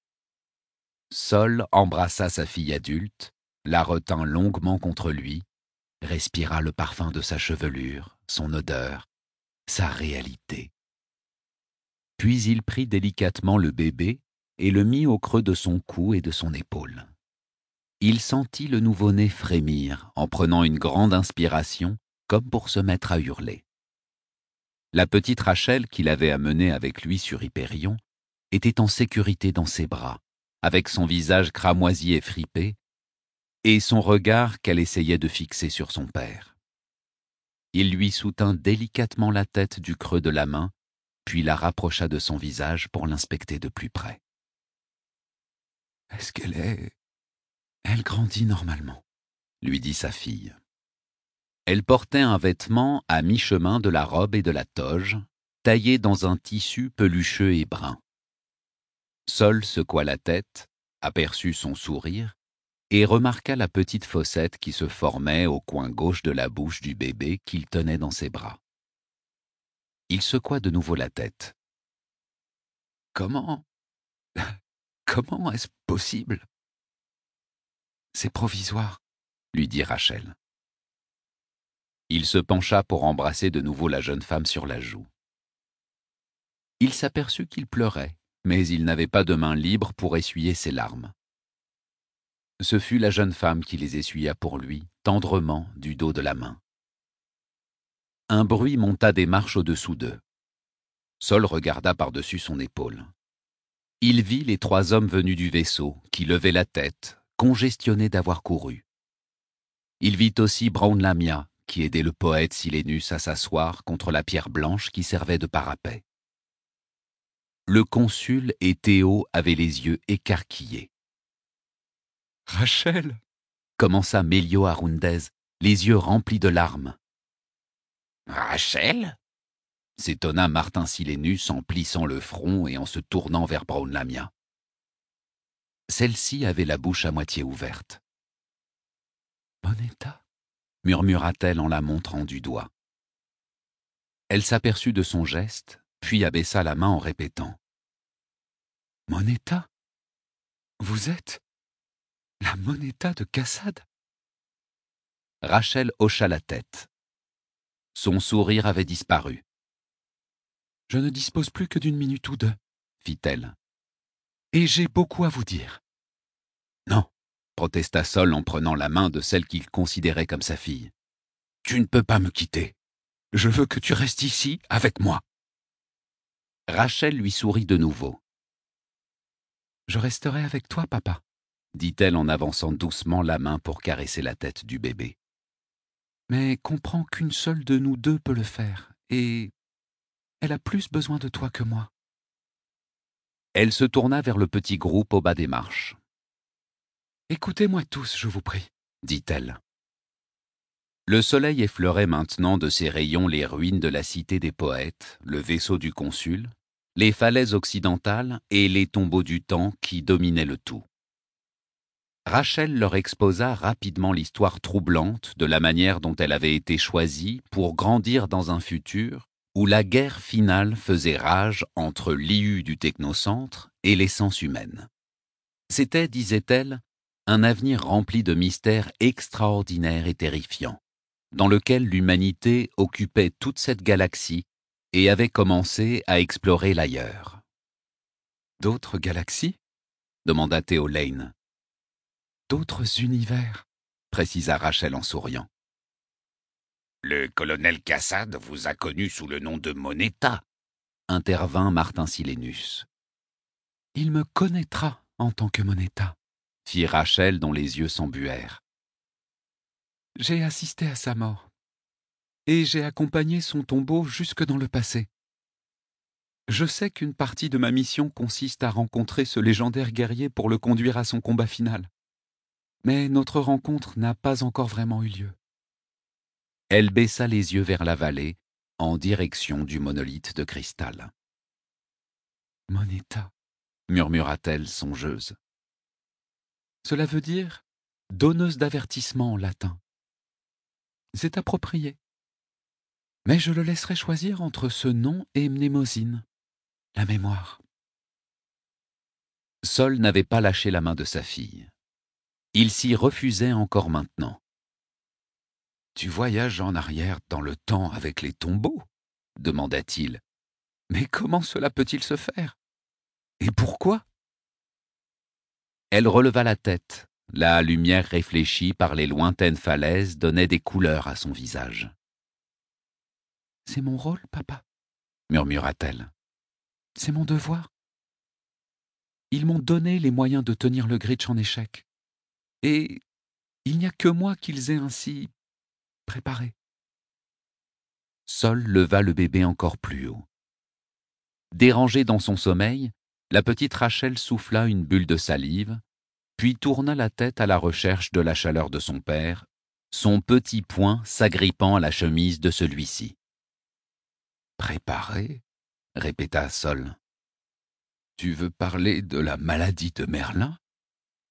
Sol embrassa sa fille adulte, la retint longuement contre lui, respira le parfum de sa chevelure, son odeur, sa réalité. Puis il prit délicatement le bébé et le mit au creux de son cou et de son épaule. Il sentit le nouveau-né frémir en prenant une grande inspiration, comme pour se mettre à hurler. La petite Rachel qu'il avait amenée avec lui sur Hyperion était en sécurité dans ses bras, avec son visage cramoisi et fripé, et son regard qu'elle essayait de fixer sur son père. Il lui soutint délicatement la tête du creux de la main, puis la rapprocha de son visage pour l'inspecter de plus près. « Est-ce qu'elle est... Elle grandit normalement ?» lui dit sa fille. Elle portait un vêtement à mi-chemin de la robe et de la toge, taillé dans un tissu pelucheux et brun. Sol secoua la tête, aperçut son sourire, et remarqua la petite fossette qui se formait au coin gauche de la bouche du bébé qu'il tenait dans ses bras. Il secoua de nouveau la tête. « Comment... comment est-ce possible ?»« C'est provisoire, » lui dit Rachel. Il se pencha pour embrasser de nouveau la jeune femme sur la joue. Il s'aperçut qu'il pleurait, mais il n'avait pas de main libre pour essuyer ses larmes. Ce fut la jeune femme qui les essuya pour lui, tendrement, du dos de la main. Un bruit monta des marches au-dessous d'eux. Sol regarda par-dessus son épaule. Il vit les trois hommes venus du vaisseau, qui levaient la tête, congestionnés d'avoir couru. Il vit aussi Braun Lamia, qui aidait le poète Silenus à s'asseoir contre la pierre blanche qui servait de parapet. Le consul et Théo avaient les yeux écarquillés. « Rachel !» commença Mélio Arundez, les yeux remplis de larmes. « Rachel ?» s'étonna Martin Silenus en plissant le front et en se tournant vers Braun Lamia. Celle-ci avait la bouche à moitié ouverte. « Moneta » murmura-t-elle en la montrant du doigt. Elle s'aperçut de son geste, puis abaissa la main en répétant « Moneta ? Vous êtes la Moneta de Cassad ?» Rachel hocha la tête. Son sourire avait disparu. « Je ne dispose plus que d'une minute ou deux, » fit-elle. « Et j'ai beaucoup à vous dire. »« Non, » protesta Sol en prenant la main de celle qu'il considérait comme sa fille. « Tu ne peux pas me quitter. Je veux que tu restes ici avec moi. » Rachel lui sourit de nouveau. « Je resterai avec toi, papa, » dit-elle en avançant doucement la main pour caresser la tête du bébé. « Mais comprends qu'une seule de nous deux peut le faire, et elle a plus besoin de toi que moi. » Elle se tourna vers le petit groupe au bas des marches. « Écoutez-moi tous, je vous prie, » dit-elle. Le soleil effleurait maintenant de ses rayons les ruines de la cité des poètes, le vaisseau du consul, les falaises occidentales et les tombeaux du temps qui dominaient le tout. Rachel leur exposa rapidement l'histoire troublante de la manière dont elle avait été choisie pour grandir dans un futur où la guerre finale faisait rage entre l'I U du technocentre et l'essence humaine. C'était, disait-elle, un avenir rempli de mystères extraordinaires et terrifiants, dans lequel l'humanité occupait toute cette galaxie et avait commencé à explorer l'ailleurs. « D'autres galaxies ?» demanda Theo Lane. « D'autres univers, » précisa Rachel en souriant. « Le colonel Cassad vous a connu sous le nom de Moneta, » intervint Martin Silenus. « Il me connaîtra en tant que Moneta, » fit Rachel dont les yeux s'embuèrent. « J'ai assisté à sa mort, et j'ai accompagné son tombeau jusque dans le passé. Je sais qu'une partie de ma mission consiste à rencontrer ce légendaire guerrier pour le conduire à son combat final. Mais notre rencontre n'a pas encore vraiment eu lieu. » Elle baissa les yeux vers la vallée, en direction du monolithe de cristal. « Moneta » murmura-t-elle songeuse. « Cela veut dire donneuse d'avertissement en latin. C'est approprié. Mais je le laisserai choisir entre ce nom et mnémosine, la mémoire. » Sol n'avait pas lâché la main de sa fille. Il s'y refusait encore maintenant. « Tu voyages en arrière dans le temps avec les tombeaux ?» demanda-t-il. « Mais comment cela peut-il se faire? Et pourquoi ?» Elle releva la tête. La lumière réfléchie par les lointaines falaises donnait des couleurs à son visage. « C'est mon rôle, papa, » murmura-t-elle. « C'est mon devoir. Ils m'ont donné les moyens de tenir le Gritch en échec. Et il n'y a que moi qu'ils aient ainsi préparé. » Sol leva le bébé encore plus haut. Dérangée dans son sommeil, la petite Rachel souffla une bulle de salive, puis tourna la tête à la recherche de la chaleur de son père, son petit poing s'agrippant à la chemise de celui-ci. « Préparé ?» répéta Sol. « Tu veux parler de la maladie de Merlin ?» ?»« Oui. »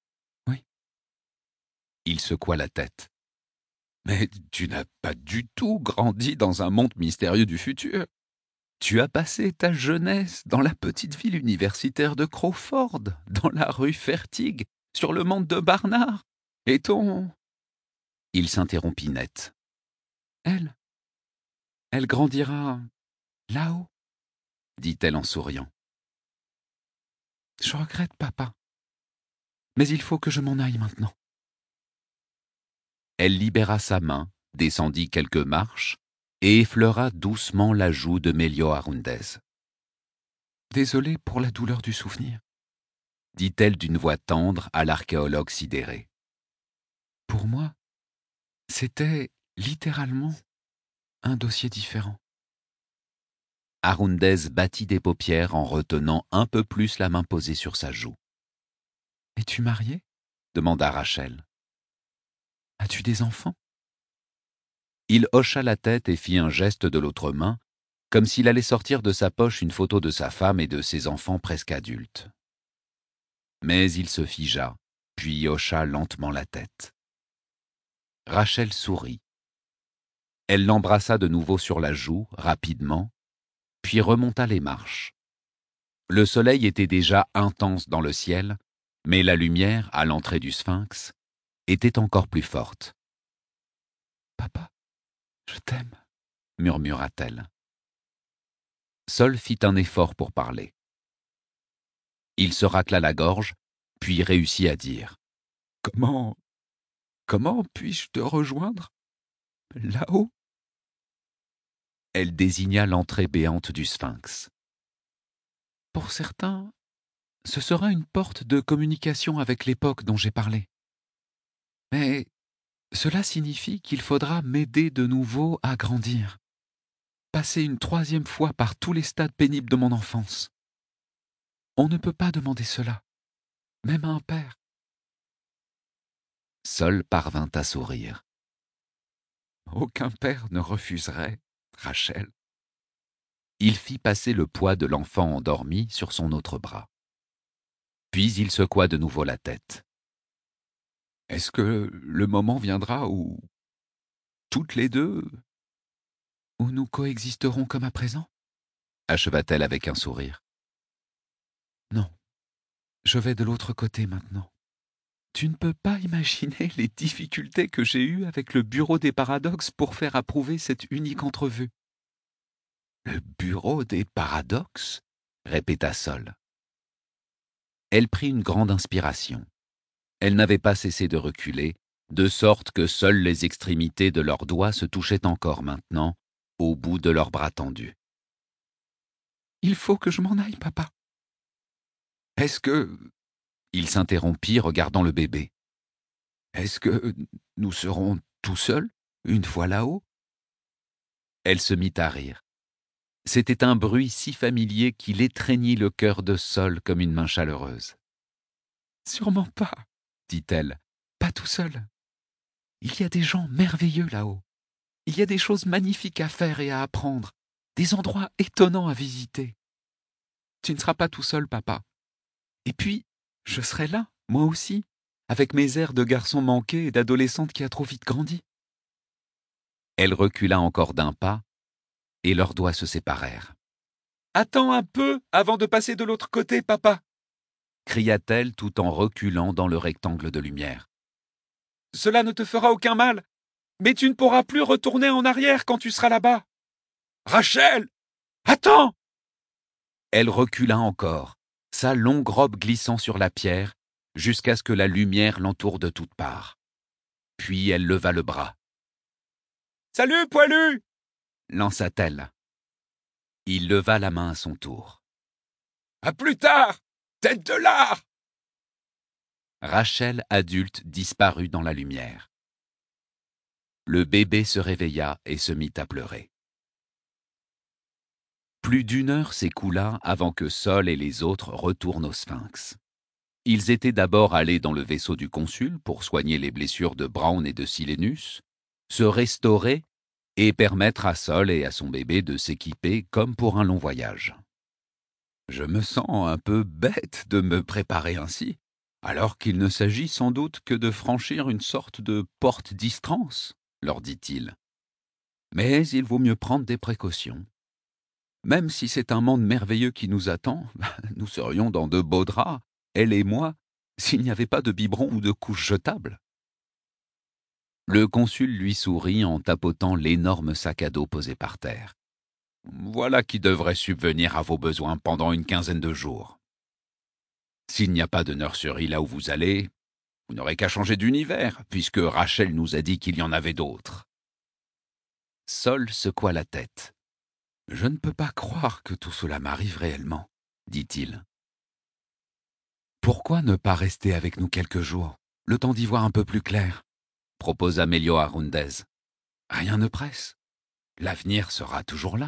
Il secoua la tête. « Mais tu n'as pas du tout grandi dans un monde mystérieux du futur. Tu as passé ta jeunesse dans la petite ville universitaire de Crawford, dans la rue Fertig, sur le monde de Barnard. Et ton... » Il s'interrompit net. « Elle, elle grandira là-haut, » dit-elle en souriant. « Je regrette, papa. Mais il faut que je m'en aille maintenant. » Elle libéra sa main, descendit quelques marches et effleura doucement la joue de Melio Arundez. « Désolée pour la douleur du souvenir, » dit-elle d'une voix tendre à l'archéologue sidéré. « Pour moi, c'était littéralement un dossier différent. » Arundez battit des paupières en retenant un peu plus la main posée sur sa joue. « Es-tu mariée ?» demanda Rachel. « As-tu des enfants ?» Il hocha la tête et fit un geste de l'autre main, comme s'il allait sortir de sa poche une photo de sa femme et de ses enfants presque adultes. Mais il se figea, puis hocha lentement la tête. Rachel sourit. Elle l'embrassa de nouveau sur la joue, rapidement, puis remonta les marches. Le soleil était déjà intense dans le ciel, mais la lumière, à l'entrée du sphinx, était encore plus forte. « Papa, je t'aime » murmura-t-elle. Sol fit un effort pour parler. Il se racla la gorge, puis réussit à dire « Comment... comment puis-je te rejoindre là-haut » Elle désigna l'entrée béante du sphinx. « Pour certains, ce sera une porte de communication avec l'époque dont j'ai parlé. Mais cela signifie qu'il faudra m'aider de nouveau à grandir, passer une troisième fois par tous les stades pénibles de mon enfance. On ne peut pas demander cela, même à un père. » Sol parvint à sourire. « Aucun père ne refuserait, Rachel. » Il fit passer le poids de l'enfant endormi sur son autre bras. Puis il secoua de nouveau la tête. « Est-ce que le moment viendra où, toutes les deux, où nous coexisterons comme à présent ?» acheva-t-elle avec un sourire. « Non, je vais de l'autre côté maintenant. Tu ne peux pas imaginer les difficultés que j'ai eues avec le bureau des paradoxes pour faire approuver cette unique entrevue. » « Le bureau des paradoxes » répéta Sol. Elle prit une grande inspiration. Elle n'avait pas cessé de reculer, de sorte que seules les extrémités de leurs doigts se touchaient encore maintenant, au bout de leurs bras tendus. « Il faut que je m'en aille, papa. »« Est-ce que... » Il s'interrompit, regardant le bébé. « Est-ce que nous serons tout seuls, une fois là-haut ?» Elle se mit à rire. C'était un bruit si familier qu'il étreignit le cœur de Sol comme une main chaleureuse. « Sûrement pas, » dit-elle, « pas tout seul. Il y a des gens merveilleux là-haut. Il y a des choses magnifiques à faire et à apprendre, des endroits étonnants à visiter. Tu ne seras pas tout seul, papa. Et puis, je serai là, moi aussi, avec mes airs de garçon manqué et d'adolescente qui a trop vite grandi. » Elle recula encore d'un pas, et leurs doigts se séparèrent. « Attends un peu avant de passer de l'autre côté, papa !» cria-t-elle tout en reculant dans le rectangle de lumière. « Cela ne te fera aucun mal, mais tu ne pourras plus retourner en arrière quand tu seras là-bas. Rachel, attends !» Elle recula encore, sa longue robe glissant sur la pierre, jusqu'à ce que la lumière l'entoure de toutes parts. Puis elle leva le bras. « Salut, poilu !» lança-t-elle. Il leva la main à son tour. « À plus tard, tête de lard !» Rachel adulte disparut dans la lumière. Le bébé se réveilla et se mit à pleurer. Plus d'une heure s'écoula avant que Sol et les autres retournent au Sphinx. Ils étaient d'abord allés dans le vaisseau du consul pour soigner les blessures de Brown et de Silenus, se restaurer et permettre à Sol et à son bébé de s'équiper comme pour un long voyage. « Je me sens un peu bête de me préparer ainsi, alors qu'il ne s'agit sans doute que de franchir une sorte de porte distance, » leur dit-il. « Mais il vaut mieux prendre des précautions. Même si c'est un monde merveilleux qui nous attend, nous serions dans de beaux draps, elle et moi, s'il n'y avait pas de biberon ou de couches jetables. » Le consul lui sourit en tapotant l'énorme sac à dos posé par terre. « Voilà qui devrait subvenir à vos besoins pendant une quinzaine de jours. S'il n'y a pas de nurserie là où vous allez, vous n'aurez qu'à changer d'univers, puisque Rachel nous a dit qu'il y en avait d'autres. » Sol secoua la tête. « Je ne peux pas croire que tout cela m'arrive réellement, » dit-il. « Pourquoi ne pas rester avec nous quelques jours, le temps d'y voir un peu plus clair ?» proposa Melio Arundez. « Rien ne presse. L'avenir sera toujours là. »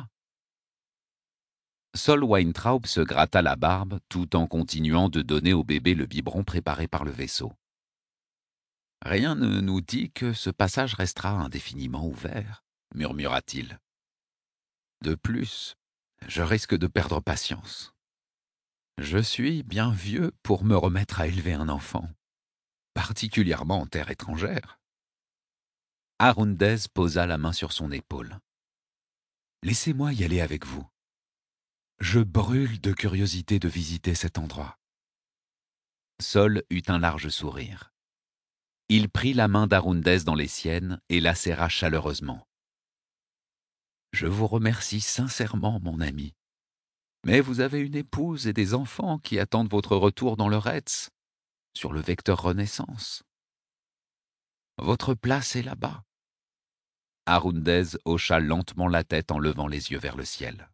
Sol Weintraub se gratta la barbe tout en continuant de donner au bébé le biberon préparé par le vaisseau. « Rien ne nous dit que ce passage restera indéfiniment ouvert, » murmura-t-il. « De plus, je risque de perdre patience. Je suis bien vieux pour me remettre à élever un enfant, particulièrement en terre étrangère. Arundez posa la main sur son épaule. Laissez-moi y aller avec vous. Je brûle de curiosité de visiter cet endroit. Sol eut un large sourire. Il prit la main d'Arundez dans les siennes et la serra chaleureusement. Je vous remercie sincèrement, mon ami. Mais vous avez une épouse et des enfants qui attendent votre retour dans le Retz, sur le vecteur Renaissance. Votre place est là-bas. Arundez hocha lentement la tête en levant les yeux vers le ciel.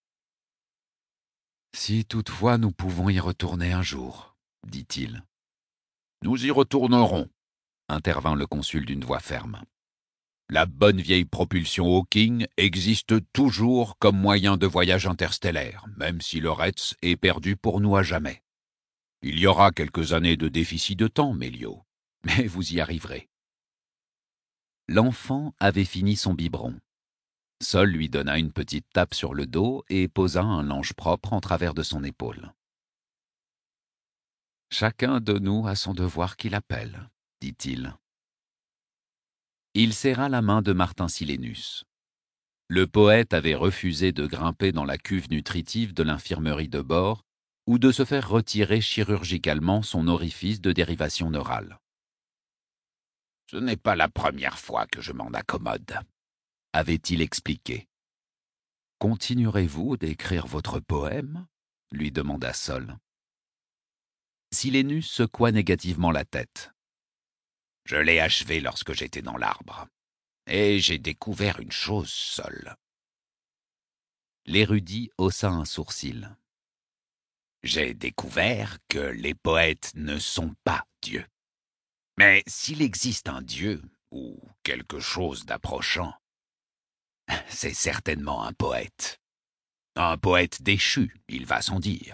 Si toutefois nous pouvons y retourner un jour, dit-il. Nous y retournerons, intervint le consul d'une voix ferme. La bonne vieille propulsion Hawking existe toujours comme moyen de voyage interstellaire, même si le Retz est perdu pour nous à jamais. Il y aura quelques années de déficit de temps, Mélio, mais vous y arriverez. L'enfant avait fini son biberon. Sol lui donna une petite tape sur le dos et posa un lange propre en travers de son épaule. « Chacun de nous a son devoir qui l'appelle, » dit-il. Il serra la main de Martin Silenus. Le poète avait refusé de grimper dans la cuve nutritive de l'infirmerie de bord ou de se faire retirer chirurgicalement son orifice de dérivation neurale. « Ce n'est pas la première fois que je m'en accommode, » avait-il expliqué. « Continuerez-vous d'écrire votre poème ?» lui demanda Sol. Silenus secoua négativement la tête. « Je l'ai achevé lorsque j'étais dans l'arbre. Et j'ai découvert une chose, Sol. » L'érudit haussa un sourcil. « J'ai découvert que les poètes ne sont pas Dieu. Mais s'il existe un Dieu, ou quelque chose d'approchant, c'est certainement un poète. Un poète déchu, il va sans dire. »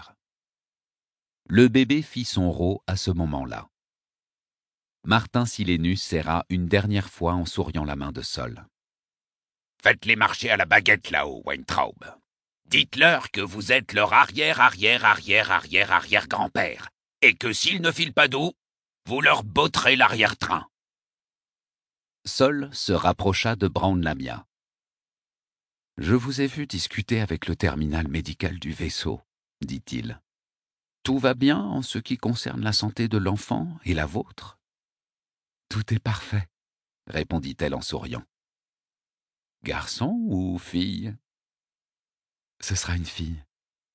Le bébé fit son rot à ce moment-là. Martin Silenus serra une dernière fois en souriant la main de Sol. « Faites-les marcher à la baguette là-haut, Weintraub. Dites-leur que vous êtes leur arrière-arrière-arrière-arrière-arrière-grand-père, et que s'ils ne filent pas d'eau, vous leur botterez l'arrière-train. » Sol se rapprocha de Brown Lamia. « Je vous ai vu discuter avec le terminal médical du vaisseau, » dit-il. « Tout va bien en ce qui concerne la santé de l'enfant et la vôtre ?»« Tout est parfait, » répondit-elle en souriant. « Garçon ou fille ?»« Ce sera une fille. »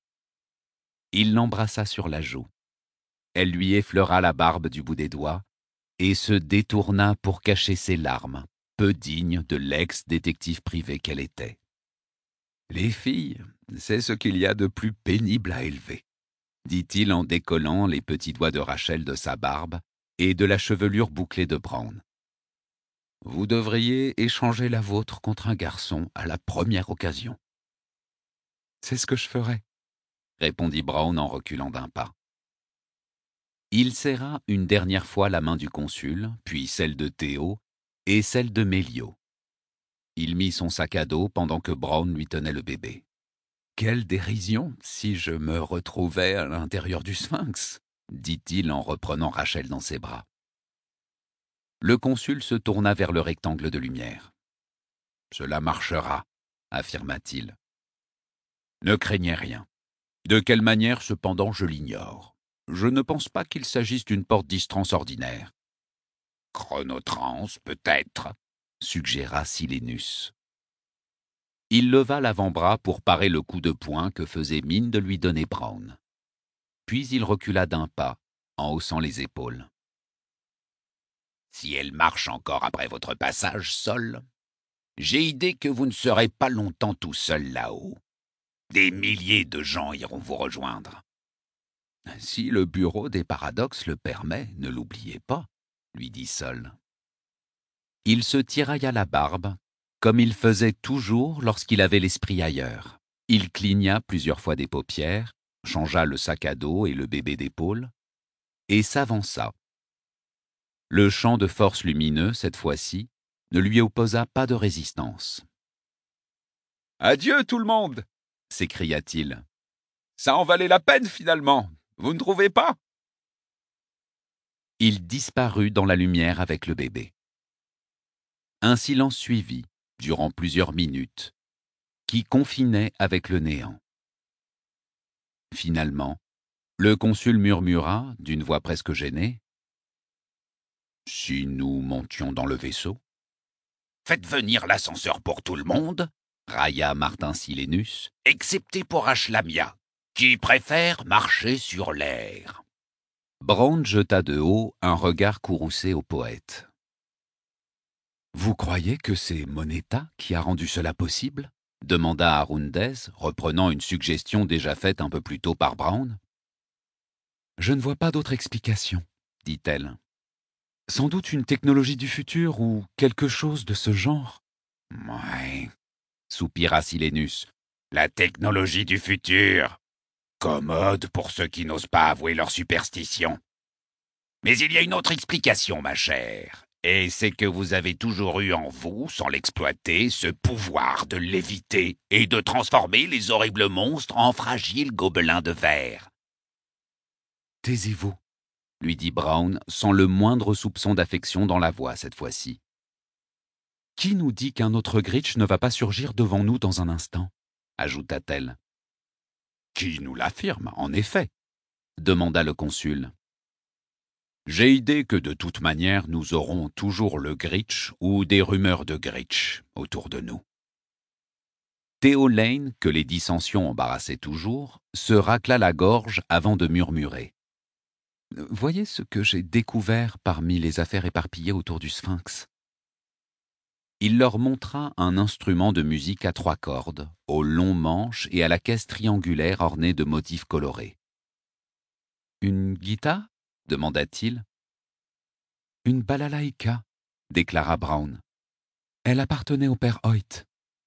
Il l'embrassa sur la joue. Elle lui effleura la barbe du bout des doigts et se détourna pour cacher ses larmes, peu dignes de l'ex-détective privé qu'elle était. « Les filles, c'est ce qu'il y a de plus pénible à élever, » dit-il en décollant les petits doigts de Rachel de sa barbe et de la chevelure bouclée de Brown. « Vous devriez échanger la vôtre contre un garçon à la première occasion. »« C'est ce que je ferai, » répondit Brown en reculant d'un pas. Il serra une dernière fois la main du consul, puis celle de Théo et celle de Mélio. Il mit son sac à dos pendant que Brown lui tenait le bébé. Quelle dérision si je me retrouvais à l'intérieur du Sphinx, dit-il en reprenant Rachel dans ses bras. Le consul se tourna vers le rectangle de lumière. Cela marchera, affirma-t-il. Ne craignez rien. De quelle manière, cependant, je l'ignore. Je ne pense pas qu'il s'agisse d'une porte distance ordinaire. Chronotrans, peut-être, suggéra Silenus. Il leva l'avant-bras pour parer le coup de poing que faisait mine de lui donner Brown. Puis il recula d'un pas, en haussant les épaules. « Si elle marche encore après votre passage, Sol, j'ai idée que vous ne serez pas longtemps tout seul là-haut. Des milliers de gens iront vous rejoindre. »« Si le bureau des paradoxes le permet, ne l'oubliez pas, » lui dit Sol. Il se tirailla la barbe, comme il faisait toujours lorsqu'il avait l'esprit ailleurs. Il cligna plusieurs fois des paupières, changea le sac à dos et le bébé d'épaule, et s'avança. Le champ de force lumineux, cette fois-ci, ne lui opposa pas de résistance. « Adieu tout le monde !» s'écria-t-il. Ça en valait la peine finalement, vous ne trouvez pas? Il disparut dans la lumière avec le bébé. Un silence suivit, durant plusieurs minutes, qui confinait avec le néant. Finalement, le consul murmura, d'une voix presque gênée, « Si nous montions dans le vaisseau ?»« Faites venir l'ascenseur pour tout le monde, » railla Martin Silenus, « excepté pour Ashlamia, qui préfère marcher sur l'air. » Brown jeta de haut un regard courroucé au poète. « Vous croyez que c'est Moneta qui a rendu cela possible ?» demanda Arundez, reprenant une suggestion déjà faite un peu plus tôt par Brown. « Je ne vois pas d'autre explication, » dit-elle. « Sans doute une technologie du futur ou quelque chose de ce genre. »« Ouais, » soupira Silenus. « La technologie du futur. Commode pour ceux qui n'osent pas avouer leur superstition. Mais il y a une autre explication, ma chère. Et c'est que vous avez toujours eu en vous, sans l'exploiter, ce pouvoir de léviter et de transformer les horribles monstres en fragiles gobelins de verre. »« Taisez-vous, » lui dit Brown, sans le moindre soupçon d'affection dans la voix cette fois-ci. « Qui nous dit qu'un autre Gritch ne va pas surgir devant nous dans un instant ?» ajouta-t-elle. « Qui nous l'affirme, en effet ?» demanda le consul. J'ai idée que de toute manière, nous aurons toujours le Gritch ou des rumeurs de Gritch autour de nous. Theo Lane, que les dissensions embarrassaient toujours, se racla la gorge avant de murmurer. « Voyez ce que j'ai découvert parmi les affaires éparpillées autour du Sphinx. » Il leur montra un instrument de musique à trois cordes, aux longs manches et à la caisse triangulaire ornée de motifs colorés. « Une guitare ?» demanda-t-il. « Une balalaïka, » déclara Brown. « Elle appartenait au père Hoyt. »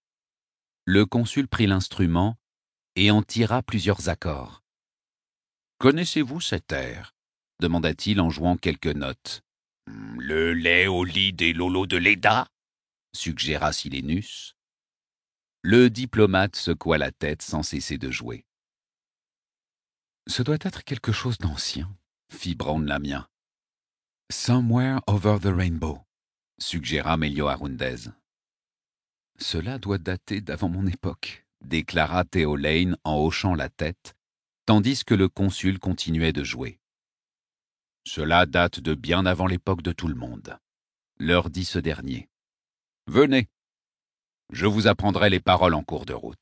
Le consul prit l'instrument et en tira plusieurs accords. « Connaissez-vous cet air ?» demanda-t-il en jouant quelques notes. « Le lait au lit des lolos de Leda ?» suggéra Silenus. Le diplomate secoua la tête sans cesser de jouer. « Ce doit être quelque chose d'ancien, » fit Brown Lamien. « Somewhere over the rainbow, » suggéra Melio Arundez. « Cela doit dater d'avant mon époque, » déclara Theo Lane en hochant la tête, tandis que le consul continuait de jouer. « Cela date de bien avant l'époque de tout le monde, » leur dit ce dernier. « Venez, je vous apprendrai les paroles en cours de route. »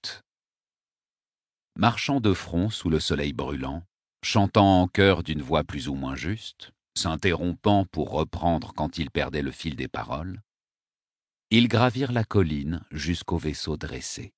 Marchant de front sous le soleil brûlant, chantant en chœur d'une voix plus ou moins juste, s'interrompant pour reprendre quand ils perdaient le fil des paroles, ils gravirent la colline jusqu'au vaisseau dressé.